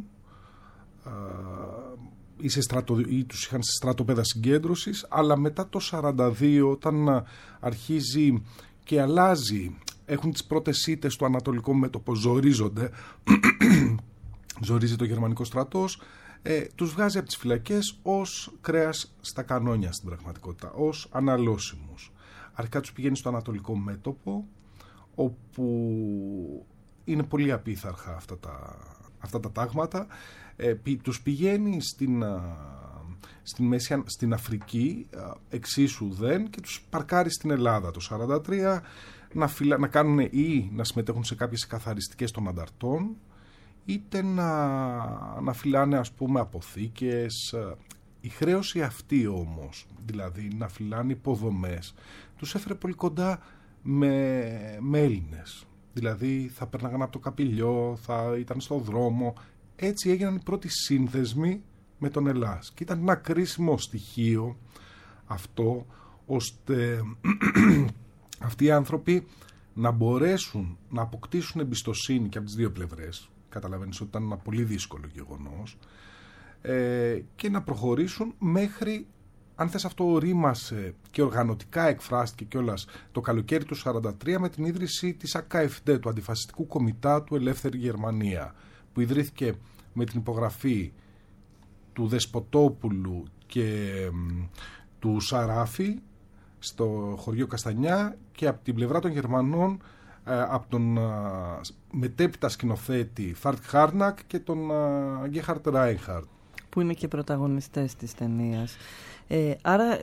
ή τους είχαν σε στρατόπεδα συγκέντρωσης, αλλά μετά το 1942 όταν αρχίζει και αλλάζει, έχουν τις πρώτες ήττες στο ανατολικό μέτωπο, ζορίζονται, ζορίζει το γερμανικό στρατός, τους βγάζει από τις φυλακές ως κρέας στα κανόνια στην πραγματικότητα, ως αναλώσιμους. Αρχικά τους πηγαίνει στο ανατολικό μέτωπο, όπου είναι πολύ απίθαρχα αυτά τα τάγματα. Τους πηγαίνει στην Αφρική, εξίσου δεν, και τους παρκάρει στην Ελλάδα το 1943 να κάνουν ή να συμμετέχουν σε κάποιες καθαριστικές των ανταρτών, είτε να φυλάνε, ας πούμε, αποθήκες. Η χρέωση αυτή όμως, δηλαδή να φυλάνε υποδομές, τους έφερε πολύ κοντά με Έλληνες. Δηλαδή θα περνάγαν από το Καπηλιό, θα ήταν στο δρόμο. Έτσι έγιναν οι πρώτοι σύνδεσμοι με τον Ελλάς. Και ήταν ένα κρίσιμο στοιχείο αυτό, ώστε αυτοί οι άνθρωποι να μπορέσουν να αποκτήσουν εμπιστοσύνη και από τις δύο πλευρές. Καταλαβαίνεις ότι ήταν ένα πολύ δύσκολο γεγονός. Και να προχωρήσουν μέχρι, αν θες, αυτό ορίμασε και οργανωτικά εκφράστηκε κιόλας το καλοκαίρι του 1943 με την ίδρυση της ΑΚΕΦΔ, του Αντιφασιστικού Κομιτάτου Ελεύθερη Γερμανία, που ιδρύθηκε με την υπογραφή του Δεσποτόπουλου και του Σαράφη στο χωριό Καστανιά και από την πλευρά των Γερμανών από τον μετέπειτα σκηνοθέτη Φαρτ Χάρνακ και τον Γκέχαρτ Ράινχαρτ, που είναι και πρωταγωνιστές της ταινίας. Άρα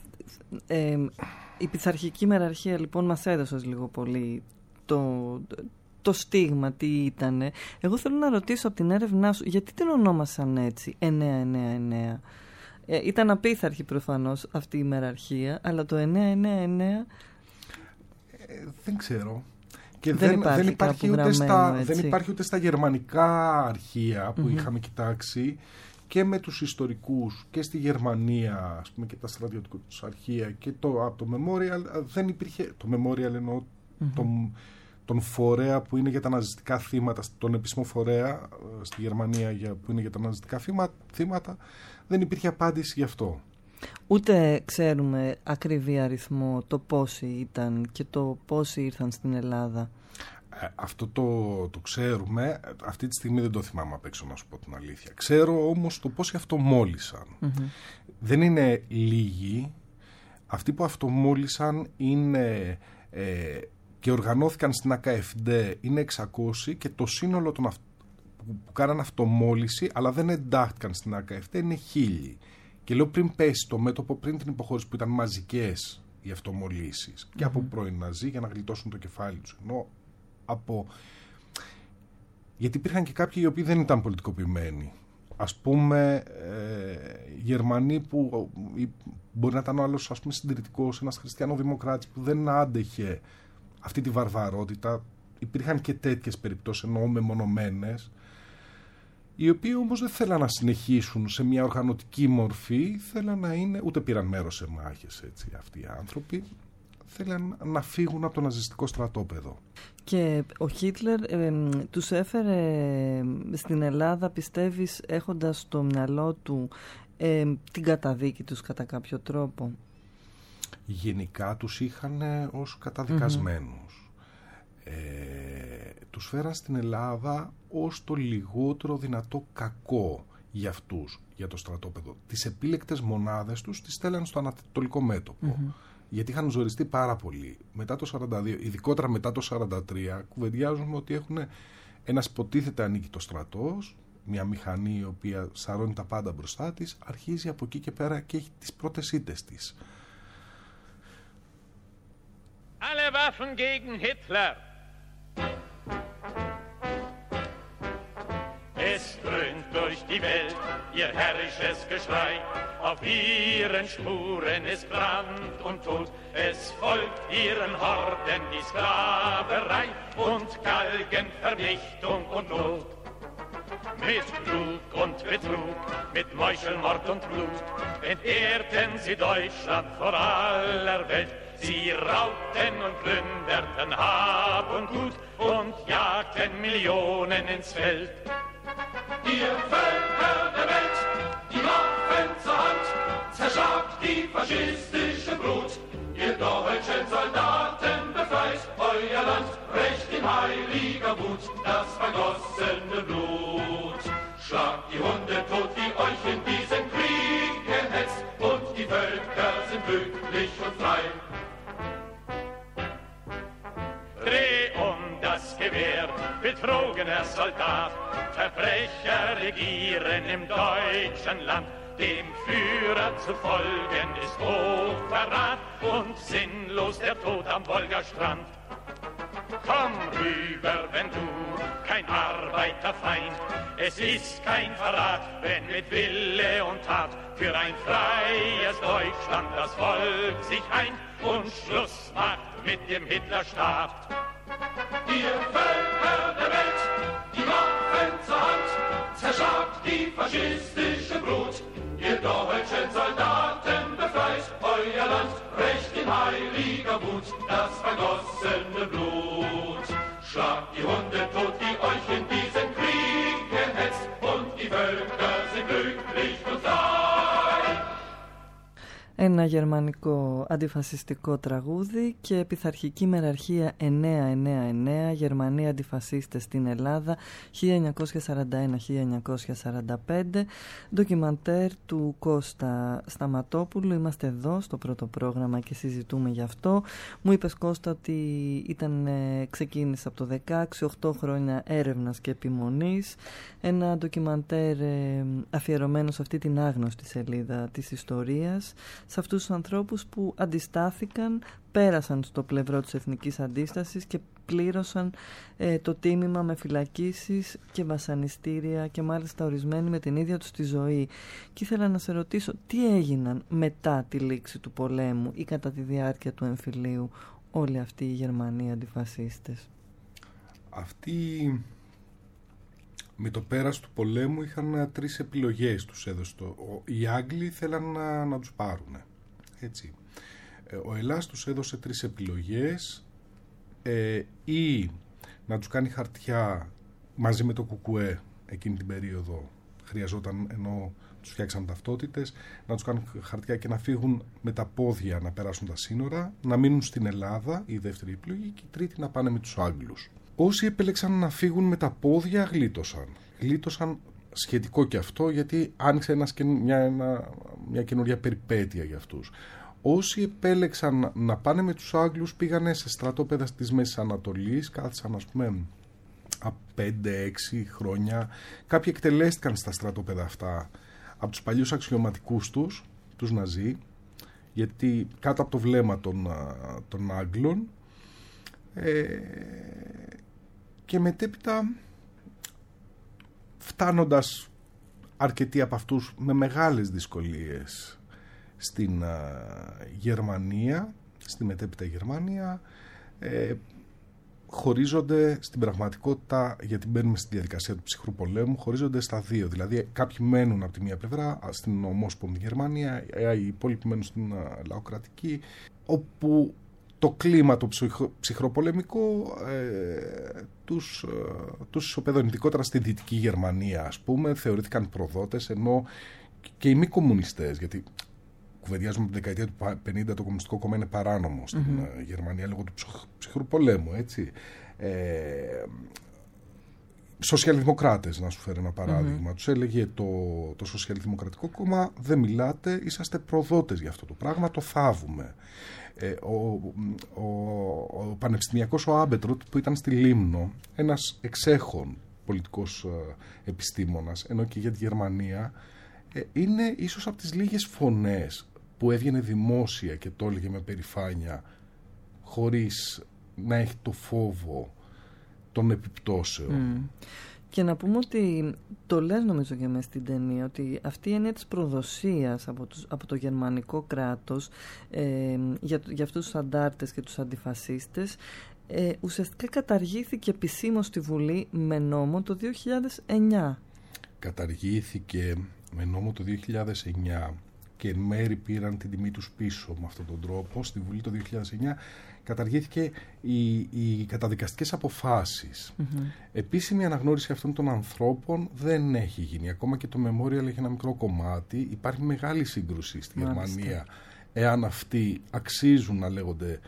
η πειθαρχική ημεραρχία λοιπόν μας έδωσε λίγο πολύ το στίγμα, τι ήτανε. Εγώ θέλω να ρωτήσω από την έρευνά σου, γιατί την ονόμασαν έτσι 999? Ήταν απίθαρχη προφανώς αυτή η ημεραρχία, αλλά το 999 δεν ξέρω. Και δεν υπάρχει ούτε στα γερμανικά αρχεία που είχαμε κοιτάξει, και με τους ιστορικούς και στη Γερμανία, ας πούμε, και τα στρατιωτικά τους αρχεία και από το Memorial δεν υπήρχε, το Memorial εννοώ τον φορέα που είναι για τα ναζιστικά θύματα, τον επίσημο φορέα στη Γερμανία που είναι για τα ναζιστικά θύματα, δεν υπήρχε απάντηση γι' αυτό. Ούτε ξέρουμε ακριβή αριθμό το πόσοι ήταν και το πόσοι ήρθαν στην Ελλάδα. Αυτό το ξέρουμε. Αυτή τη στιγμή δεν το θυμάμαι απ' έξω, να σου πω την αλήθεια. Ξέρω όμως το πόσοι αυτομόλυσαν. Δεν είναι λίγοι. Αυτοί που αυτομόλυσαν είναι και οργανώθηκαν στην ΑΚΕΦΔ είναι 600 και το σύνολο των που κάναν αυτομόλυση αλλά δεν εντάχθηκαν στην ΑΚΕΦΔ είναι 1000. Και λέω πριν πέσει το μέτωπο, πριν την υποχώρηση που ήταν μαζικές οι αυτομολύσεις και από πρώην Ναζί για να γλιτώσουν το κεφάλι τους. Ενώ γιατί υπήρχαν και κάποιοι οι οποίοι δεν ήταν πολιτικοποιημένοι. Ας πούμε Γερμανοί που μπορεί να ήταν ο άλλος, ας πούμε, συντηρητικός, ένας χριστιανοδημοκράτης που δεν άντεχε αυτή τη βαρβαρότητα. Υπήρχαν και τέτοιες περιπτώσεις, εννοώ μεμονωμένες, οι οποίοι όμως δεν θέλαν να συνεχίσουν σε μια οργανωτική μορφή, θέλαν να είναι, ούτε πήραν μέρος σε μάχες έτσι, αυτοί οι άνθρωποι, θέλαν να φύγουν από το ναζιστικό στρατόπεδο. Και ο Χίτλερ τους έφερε στην Ελλάδα, πιστεύεις, έχοντας στο μυαλό του την καταδίκη τους κατά κάποιο τρόπο? Γενικά τους είχαν ως καταδικασμένους. Τους φέραν στην Ελλάδα ως το λιγότερο δυνατό κακό για αυτούς, για το στρατόπεδο. Τις επίλεκτες μονάδες τους τις στέλναν στο ανατολικό μέτωπο. Γιατί είχαν ζοριστεί πάρα πολύ. Μετά το 1942, ειδικότερα μετά το 1943, κουβεντιάζουμε ότι έχουν ένας υποτίθεται ανίκητο στρατός, μια μηχανή η οποία σαρώνει τα πάντα μπροστά της, αρχίζει από εκεί και πέρα και έχει τις πρώτες ήττες της. Alle Waffen gegen Hitler. Es dröhnt durch die Welt ihr herrisches Geschrei. Auf ihren Spuren ist Brand und Tod. Es folgt ihren Horden die Sklaverei und Galgenvernichtung und Not. Mit Trug und Betrug, mit Meuchelmord und Blut entehrten sie Deutschland vor aller Welt. Sie raubten und plünderten Hab und Gut und jagten Millionen ins Feld. Ihr Völker der Welt, die Waffen zur Hand, zerschlagt die faschistische Brut. Ihr deutschen Soldaten, befreit euer Land, rächt in heiliger Wut das vergossene Blut. Schlagt die Hunde tot, die euch in diesen Krieg gehetzt, und die Völker sind glücklich und frei. Dreh um das Gewehr, betrogener Soldat, Verbrecher regieren im deutschen Land. Dem Führer zu folgen ist Hochverrat und sinnlos der Tod am Wolgastrand. Komm rüber, wenn du kein Arbeiterfeind, es ist kein Verrat, wenn mit Wille und Tat für ein freies Deutschland das Volk sich eint und Schluss macht mit dem Hitlerstaat. Ihr Völker der Welt, die Waffen zur Hand, zerschlagt die faschistische Brut. Ihr deutschen Soldaten, befreit euer Land, rächt in heiliger Wut das vergossene Blut. Schlagt die Hunde tot, die euch in diesen Krieg gehetzt, und die Völker sind glücklich und frei. Ένα γερμανικό αντιφασιστικό τραγούδι και πειθαρχική μεραρχία 999, Γερμανοί αντιφασίστες στην Ελλάδα 1941-1945, ντοκιμαντέρ του Κώστα Σταματόπουλου. Είμαστε εδώ στο πρώτο πρόγραμμα και συζητούμε γι' αυτό. Μου είπες, Κώστα, ότι ξεκίνησε από το 16, 8 χρόνια έρευνας και επιμονής. Ένα ντοκιμαντέρ αφιερωμένο σε αυτή την άγνωστη σελίδα της ιστορίας, σε αυτούς τους ανθρώπους που αντιστάθηκαν, πέρασαν στο πλευρό της εθνικής αντίστασης και πλήρωσαν το τίμημα με φυλακίσεις και βασανιστήρια και μάλιστα ορισμένοι με την ίδια τους τη ζωή. Και ήθελα να σε ρωτήσω, τι έγιναν μετά τη λήξη του πολέμου ή κατά τη διάρκεια του εμφυλίου όλοι αυτοί οι Γερμανοί αντιφασίστες? Αυτοί Με το πέρας του πολέμου είχαν 3 επιλογές τους έδωσε οι Άγγλοι θέλαν να τους πάρουν. Έτσι. Ο Ελλάς τους έδωσε 3 επιλογές, ή να τους κάνει χαρτιά μαζί με το Κουκουέ εκείνη την περίοδο, χρειαζόταν, ενώ τους φτιάξαν ταυτότητες, να τους κάνουν χαρτιά και να φύγουν με τα πόδια να περάσουν τα σύνορα, να μείνουν στην Ελλάδα, η δεύτερη επιλογή, και η τρίτη να πάνε με τους Άγγλους. Όσοι επέλεξαν να φύγουν με τα πόδια γλίτωσαν σχετικό και αυτό, γιατί άνοιξε μια καινούρια περιπέτεια για αυτούς. Όσοι επέλεξαν να πάνε με τους Άγγλους πήγανε σε στρατόπεδα της Μέσης Ανατολής, κάθισαν ας πούμε 5-6 χρόνια. Κάποιοι εκτελέστηκαν στα στρατόπεδα αυτά από τους παλιούς αξιωματικούς τους Ναζί, γιατί κάτω από το βλέμμα των Άγγλων, και μετέπειτα φτάνοντας αρκετοί από αυτούς με μεγάλες δυσκολίες στην Γερμανία, στη μετέπειτα Γερμανία, χωρίζονται στην πραγματικότητα, γιατί μπαίνουμε στη διαδικασία του ψυχρού πολέμου, χωρίζονται στα 2. Δηλαδή κάποιοι μένουν από τη μία πλευρά στην ομόσπονδη Γερμανία, οι υπόλοιποι μένουν στην λαοκρατική, όπου το κλίμα το ψυχροπολεμικό τους ισοπεδώνει, ειδικότερα στη Δυτική Γερμανία, ας πούμε, θεωρήθηκαν προδότες, ενώ και οι μη κομμουνιστές, γιατί κουβεντιάζουμε από την δεκαετία του 50, το Κομμουνιστικό Κόμμα είναι παράνομο στην Γερμανία λόγω του ψυχρού πολέμου, έτσι. Σοσιαλδημοκράτες, να σου φέρω ένα παράδειγμα, τους έλεγε το Σοσιαλδημοκρατικό Κόμμα, δεν μιλάτε, είσαστε προδότες για αυτό το πράγμα, το θάβουμε. Ο πανεπιστημιακός ο Άμπετροτ, που ήταν στη Λίμνο, ένας εξέχων πολιτικός επιστήμονας, ενώ και για τη Γερμανία, είναι ίσως από τις λίγες φωνές που έβγαινε δημόσια και το έλεγε με περηφάνεια, χωρίς να έχει το φόβο των επιπτώσεων. Και να πούμε ότι το λες νομίζω και μες στην ταινία, ότι αυτή η έννοια της προδοσίας από το γερμανικό κράτος για αυτούς τους αντάρτες και τους αντιφασίστες ουσιαστικά καταργήθηκε επισήμως στη Βουλή με νόμο το 2009. Καταργήθηκε με νόμο το 2009 και εν μέρη πήραν την τιμή τους πίσω με αυτόν τον τρόπο. Στη Βουλή το 2009 καταργήθηκε οι καταδικαστικές αποφάσεις. Επίσημη αναγνώριση αυτών των ανθρώπων δεν έχει γίνει. Ακόμα και το Memorial έχει ένα μικρό κομμάτι. Υπάρχει μεγάλη σύγκρουση στη Γερμανία εάν αυτοί αξίζουν να λέγονται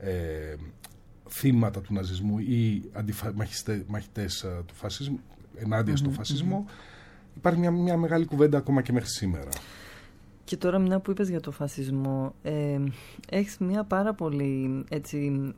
θύματα του ναζισμού ή μαχητές του φασισμού, ενάντια στο φασισμό. Υπάρχει μια μεγάλη κουβέντα ακόμα και μέχρι σήμερα. Και τώρα, μια που είπες για το φασισμό, έχεις μια πάρα πολύ έτσι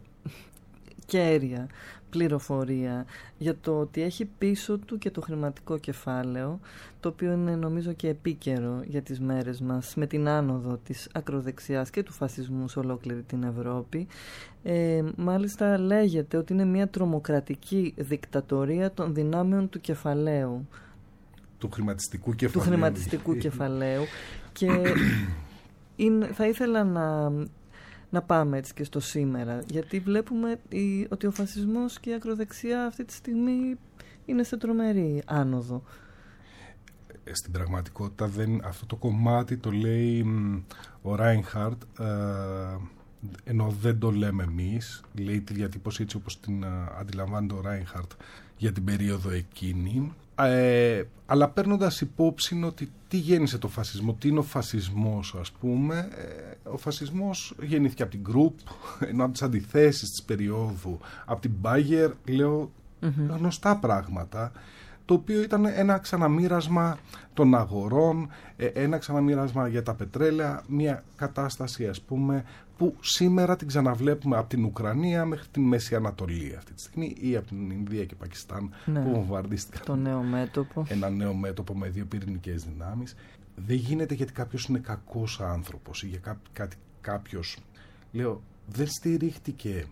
κέρια πληροφορία για το ότι έχει πίσω του και το χρηματικό κεφάλαιο, το οποίο είναι νομίζω και επίκαιρο για τις μέρες μας, με την άνοδο της ακροδεξιάς και του φασισμού σε ολόκληρη την Ευρώπη. Μάλιστα λέγεται ότι είναι μια τρομοκρατική δικτατορία των δυνάμεων του κεφαλαίου. Του χρηματιστικού κεφαλαίου. Και θα ήθελα να πάμε έτσι και στο σήμερα, γιατί βλέπουμε ότι ο φασισμός και η ακροδεξιά αυτή τη στιγμή είναι σε τρομερή άνοδο. Στην πραγματικότητα αυτό το κομμάτι το λέει ο Ράινχαρτ, ενώ δεν το λέμε εμείς, λέει τη διατύπωση έτσι όπως την αντιλαμβάνεται ο Ράινχαρτ για την περίοδο εκείνη. Αλλά παίρνοντας υπόψη ότι τι γέννησε το φασισμό, τι είναι ο φασισμός, ας πούμε, ο φασισμός γεννήθηκε από την Γκρουπ, ενώ από τις αντιθέσεις της περίοδου, από την Μπάγερ, λέω γνωστά πράγματα, το οποίο ήταν ένα ξαναμοίρασμα των αγορών, ένα ξαναμοίρασμα για τα πετρέλαια, μια κατάσταση, ας πούμε, που σήμερα την ξαναβλέπουμε από την Ουκρανία μέχρι την Μέση Ανατολή αυτή τη στιγμή, ή από την Ινδία και Πακιστάν, που βομβαρδίστηκαν. Το νέο μέτωπο. Ένα νέο μέτωπο με 2 πυρηνικές δυνάμεις. Δεν γίνεται γιατί κάποιος είναι κακός άνθρωπος ή για κάποιος, λέω, δεν στηρίχτηκε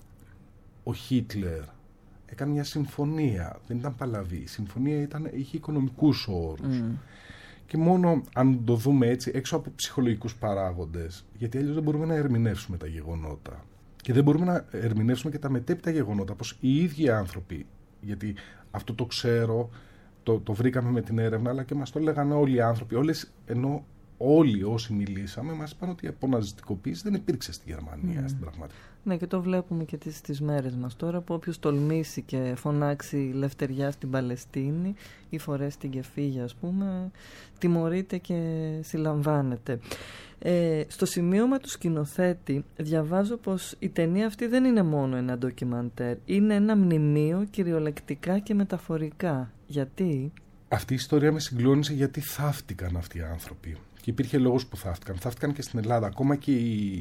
ο Χίτλερ. Έκανε μια συμφωνία, δεν ήταν παλαβή. Η συμφωνία είχε οικονομικούς όρους. Και μόνο αν το δούμε έτσι, έξω από ψυχολογικούς παράγοντες, γιατί αλλιώς δεν μπορούμε να ερμηνεύσουμε τα γεγονότα. Και δεν μπορούμε να ερμηνεύσουμε και τα μετέπειτα γεγονότα, πως οι ίδιοι άνθρωποι, γιατί αυτό το ξέρω το βρήκαμε με την έρευνα, αλλά και μας το έλεγαν όλοι οι άνθρωποι, ενώ όλοι όσοι μιλήσαμε μας είπαν ότι η αποναζιστικοποίηση δεν υπήρξε στη Γερμανία στην πραγματικότητα. Ναι, και το βλέπουμε και τις μέρες μας τώρα, που όποιος τολμήσει και φωνάξει «Λευτεριά στην Παλαιστίνη» ή «Φορέστε και φύγε», ας πούμε, τιμωρείται και συλλαμβάνεται. Στο σημείωμα του σκηνοθέτη διαβάζω πως η ταινία αυτή δεν είναι μόνο ένα ντοκιμαντέρ, είναι ένα μνημείο κυριολεκτικά και μεταφορικά. Γιατί? Αυτή η ιστορία με συγκλώνησε γιατί θαύτηκαν αυτοί οι άνθρωποι. Και υπήρχε λόγος που θαύτηκαν. Θαύτηκαν και στην Ελλάδα. Ακόμα και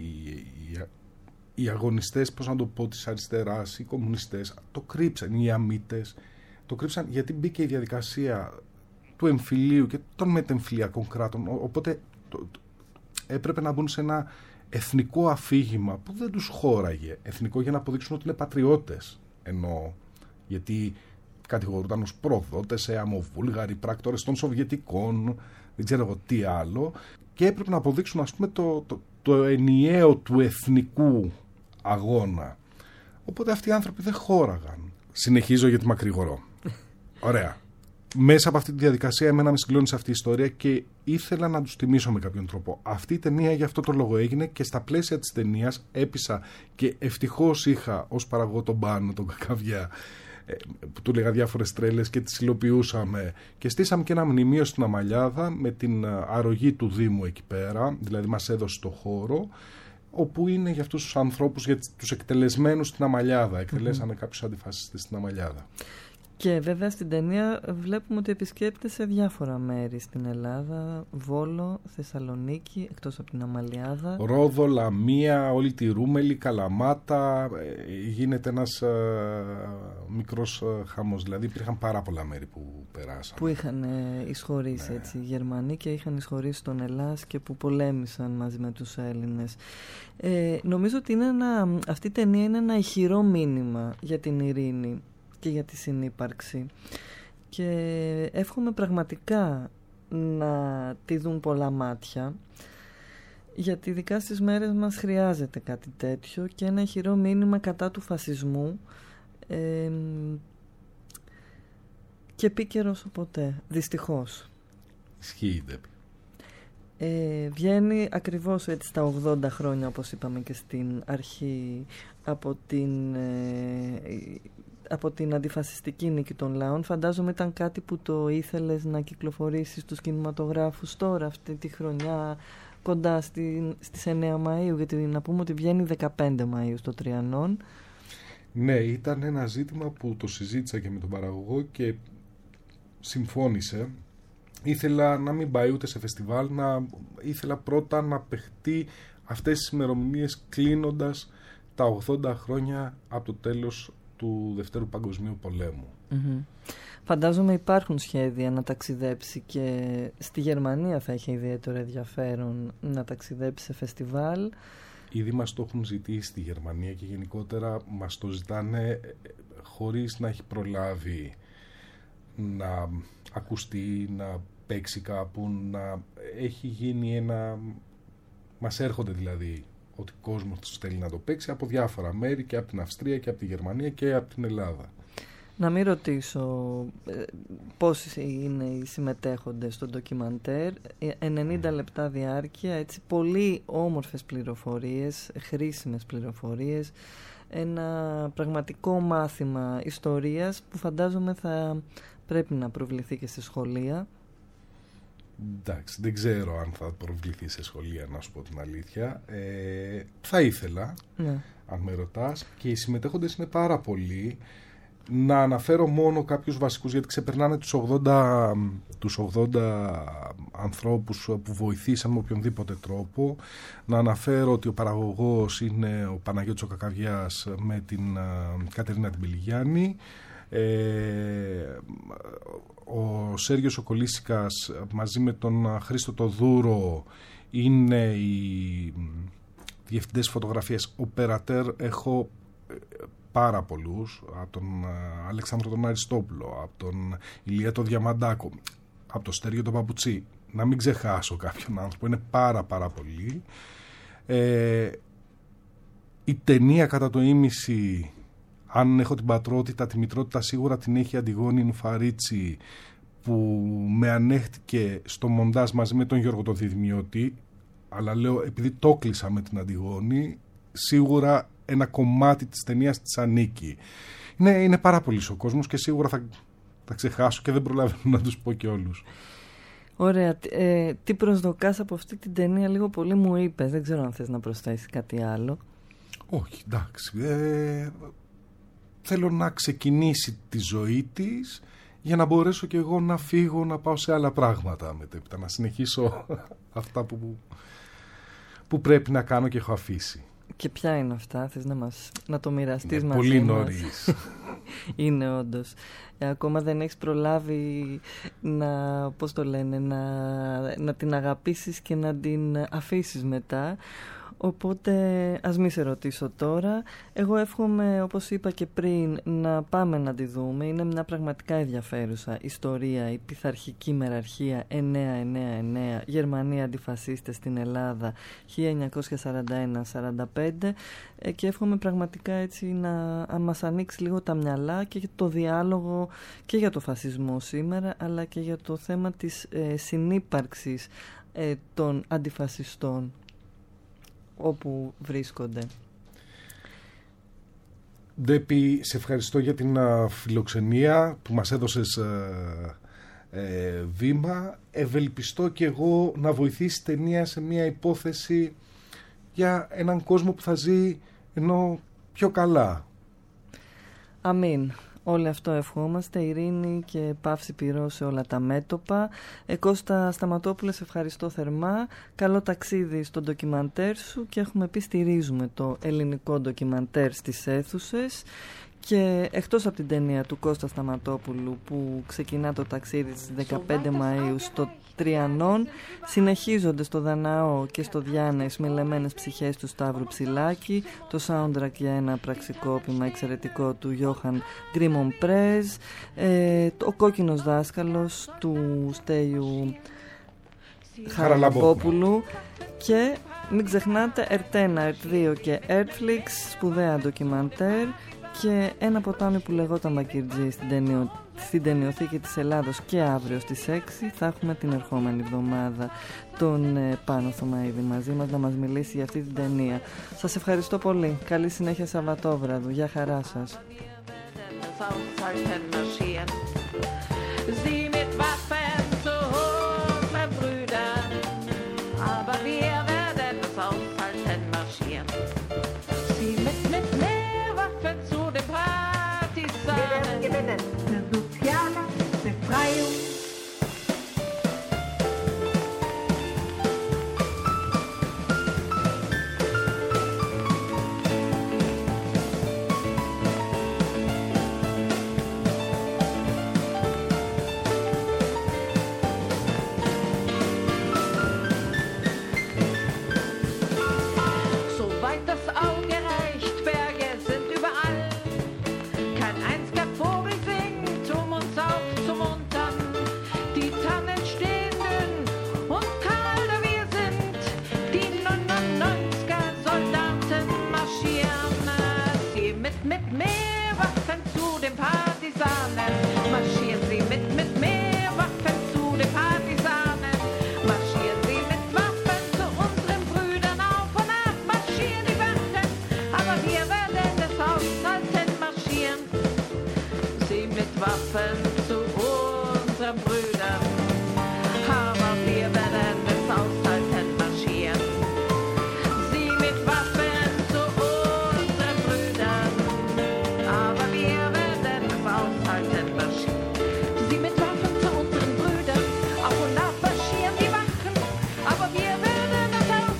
οι αγωνιστές, πώς να το πω, της αριστεράς, οι κομμουνιστές, το κρύψαν. Οι αμύτες το κρύψαν γιατί μπήκε η διαδικασία του εμφυλίου και των μετεμφυλιακών κράτων. Οπότε έπρεπε να μπουν σε ένα εθνικό αφήγημα που δεν τους χώραγε. Εθνικό για να αποδείξουν ότι είναι πατριώτες. Ενώ γιατί κατηγορούνταν ως προδότες, αμοβούλγαροι, πράκτορες των Σοβιετικών, δεν ξέρω εγώ τι άλλο, και έπρεπε να αποδείξουν, ας πούμε, το ενιαίο του εθνικού αγώνα. Οπότε αυτοί οι άνθρωποι δεν χώραγαν. Συνεχίζω γιατί μακρηγορώ. Ωραία. Μέσα από αυτή τη διαδικασία εμένα με συγκλώνησε αυτή η ιστορία και ήθελα να τους τιμήσω με κάποιον τρόπο. Αυτή η ταινία για αυτό το λόγο έγινε και στα πλαίσια της ταινίας έπεισα και ευτυχώς είχα ως παραγωγό τον Πάνο, τον Κακαβιά, που του λέγα διάφορες τρέλες και τις υλοποιούσαμε και στήσαμε και ένα μνημείο στην Αμαλιάδα με την αρρωγή του Δήμου εκεί πέρα, δηλαδή μας έδωσε το χώρο, όπου είναι για αυτούς τους ανθρώπους, για τους εκτελεσμένους στην Αμαλιάδα. Εκτελέσανε κάποιους αντιφασιστές στην Αμαλιάδα. Και βέβαια στην ταινία βλέπουμε ότι επισκέπτεται σε διάφορα μέρη στην Ελλάδα, Βόλο, Θεσσαλονίκη, εκτός από την Αμαλιάδα. Ρόδο, Λαμία, όλη τη Ρούμελη, Καλαμάτα, γίνεται ένας μικρός χαμός. Δηλαδή υπήρχαν πάρα πολλά μέρη που περάσαν. Που είχαν εισχωρήσει έτσι, οι Γερμανοί και είχαν εισχωρήσει τον Ελλάς και που πολέμησαν μαζί με τους Έλληνες. Νομίζω ότι αυτή η ταινία είναι ένα ηχηρό μήνυμα για την ειρήνη και για τη συνύπαρξη και εύχομαι πραγματικά να τη δουν πολλά μάτια, γιατί ειδικά στις μέρες μας χρειάζεται κάτι τέτοιο και ένα ηχηρό μήνυμα κατά του φασισμού και επίκαιρο όσο ποτέ, δυστυχώς. Ισχύει. Βγαίνει ακριβώς έτσι στα 80 χρόνια, όπως είπαμε και στην αρχή, από την αντιφασιστική νίκη των λαών. Φαντάζομαι ήταν κάτι που το ήθελες να κυκλοφορήσεις στους κινηματογράφους τώρα, αυτή τη χρονιά, κοντά στις 9 Μαΐου, γιατί να πούμε ότι βγαίνει 15 Μαΐου στο Τριανόν. Ναι, ήταν ένα ζήτημα που το συζήτησα και με τον παραγωγό και συμφώνησε. Ήθελα να μην πάει ούτε σε φεστιβάλ, ήθελα πρώτα να παιχτεί αυτές τις ημερομηνίες κλείνοντας τα 80 χρόνια από το τέλος του Δευτέρου Παγκοσμίου Πολέμου. Mm-hmm. Φαντάζομαι υπάρχουν σχέδια να ταξιδέψει και στη Γερμανία θα έχει ιδιαίτερο ενδιαφέρον να ταξιδέψει σε φεστιβάλ. Ήδη μας το έχουν ζητήσει στη Γερμανία και γενικότερα μας το ζητάνε χωρίς να έχει προλάβει να ακουστεί, να παίξει κάπου, να έχει γίνει ένα... Μας έρχονται δηλαδή ότι ο κόσμος τους θέλει να το παίξει από διάφορα μέρη και από την Αυστρία και από τη Γερμανία και από την Ελλάδα. Να μην ρωτήσω πόσοι είναι οι συμμετέχοντες στο ντοκιμαντέρ. 90 λεπτά διάρκεια, έτσι, πολύ όμορφες πληροφορίες, χρήσιμες πληροφορίες, ένα πραγματικό μάθημα ιστορίας που φαντάζομαι θα πρέπει να προβληθεί και σε σχολεία. Εντάξει, δεν ξέρω αν θα προβληθεί σε σχολεία, να σου πω την αλήθεια. Θα ήθελα, ναι, αν με ρωτάς, και οι συμμετέχοντες είναι πάρα πολλοί. Να αναφέρω μόνο κάποιους βασικούς, γιατί ξεπερνάνε τους 80 ανθρώπους που βοηθήσαν με οποιονδήποτε τρόπο. Να αναφέρω ότι ο παραγωγός είναι ο Παναγιώτης ο Κακαβιάς με την Κατερίνα την Πελιγιάννη. Ο Σέργιος ο Κολίσικας μαζί με τον Χρήστο το Δούρο είναι οι διευθυντές φωτογραφίας. Οπερατέρ έχω πάρα πολλούς, από τον Αλέξανδρο τον Αριστόπουλο, από τον Ηλία τον Διαμαντάκο, από τον Στέργιο τον Παπουτσί, να μην ξεχάσω κάποιον άνθρωπο, είναι πάρα πολλοί. Η ταινία κατά το ίμιση, αν έχω την πατρότητα, τη μητρότητα σίγουρα την έχει η Αντιγόνη Νουφαρίτσι, που με ανέχτηκε στο μοντάζ μαζί με τον Γιώργο τον Διδημιώτη, αλλά λέω επειδή το κλείσα με την Αντιγόνη, σίγουρα ένα κομμάτι της ταινίας της ανήκει. Είναι πάρα πολύ ο κόσμος και σίγουρα θα ξεχάσω και δεν προλαβαίνω να τους πω και όλους. Ωραία. Τι προσδοκάς από αυτή την ταινία, λίγο πολύ μου είπες. Δεν ξέρω αν θες να προσθέσεις κάτι άλλο. Όχι, εντάξει. Θέλω να ξεκινήσει τη ζωή της για να μπορέσω και εγώ να φύγω, να πάω σε άλλα πράγματα μετέπειτα, να συνεχίσω αυτά που πρέπει να κάνω και έχω αφήσει. Και ποια είναι αυτά, θες να το μοιραστείς μαζί πολύ μας? νωρίς. Είναι όντως. Ακόμα δεν έχεις προλάβει να την αγαπήσεις και να την αφήσεις μετά. Οπότε ας μη σε ρωτήσω τώρα. Εγώ εύχομαι, όπως είπα και πριν, να πάμε να τη δούμε. Είναι μια πραγματικά ενδιαφέρουσα ιστορία, η πειθαρχική μεραρχία 999, Γερμανία αντιφασίστες στην Ελλάδα 1941-45, και εύχομαι πραγματικά έτσι να μας ανοίξει λίγο τα μυαλά και για το διάλογο και για το φασισμό σήμερα, αλλά και για το θέμα της συνύπαρξης των αντιφασιστών όπου βρίσκονται. Ντέπη, σε ευχαριστώ για την φιλοξενία που μας έδωσες βήμα. Ευελπιστώ και εγώ να βοηθήσει ταινία σε μια υπόθεση για έναν κόσμο που θα ζει ενώ πιο καλά. Αμήν. Όλοι αυτό ευχόμαστε, ειρήνη και πάυση πυρός σε όλα τα μέτωπα. Κώστα Σταματόπουλε, σε ευχαριστώ θερμά. Καλό ταξίδι στο ντοκιμαντέρ σου, και έχουμε πει στηρίζουμε το ελληνικό ντοκιμαντέρ στις αίθουσες. Και εκτός από την ταινία του Κώστα Σταματόπουλου που ξεκινά το ταξίδι στις 15 Μαΐου στο Τριανόν, συνεχίζονται στο Δαναό και στο Διάνα οι σμιλεμένες ψυχές του Σταύρου Ψηλάκη, το soundtrack για ένα πραξικόπημα εξαιρετικό του Γιώχαν Γκρίμον Πρέζ, ο Κόκκινος Δάσκαλος του Στέλιου Χαραλαμπόπουλου, και μην ξεχνάτε Ερτένα, Ερτ2 και Ερτflix, σπουδαία ντοκιμαντέρ, και ένα ποτάμι που λεγόταν Μπακυρτζή στην ταινιοθήκη της Ελλάδος, και αύριο στις 6 θα έχουμε την ερχόμενη εβδομάδα τον Πάνο Θωμαίδη μαζί μας να μας μιλήσει για αυτή την ταινία. Σας ευχαριστώ πολύ. Καλή συνέχεια Σαββατόβραδου. Γεια χαρά σας.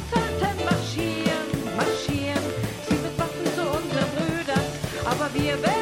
Wir werden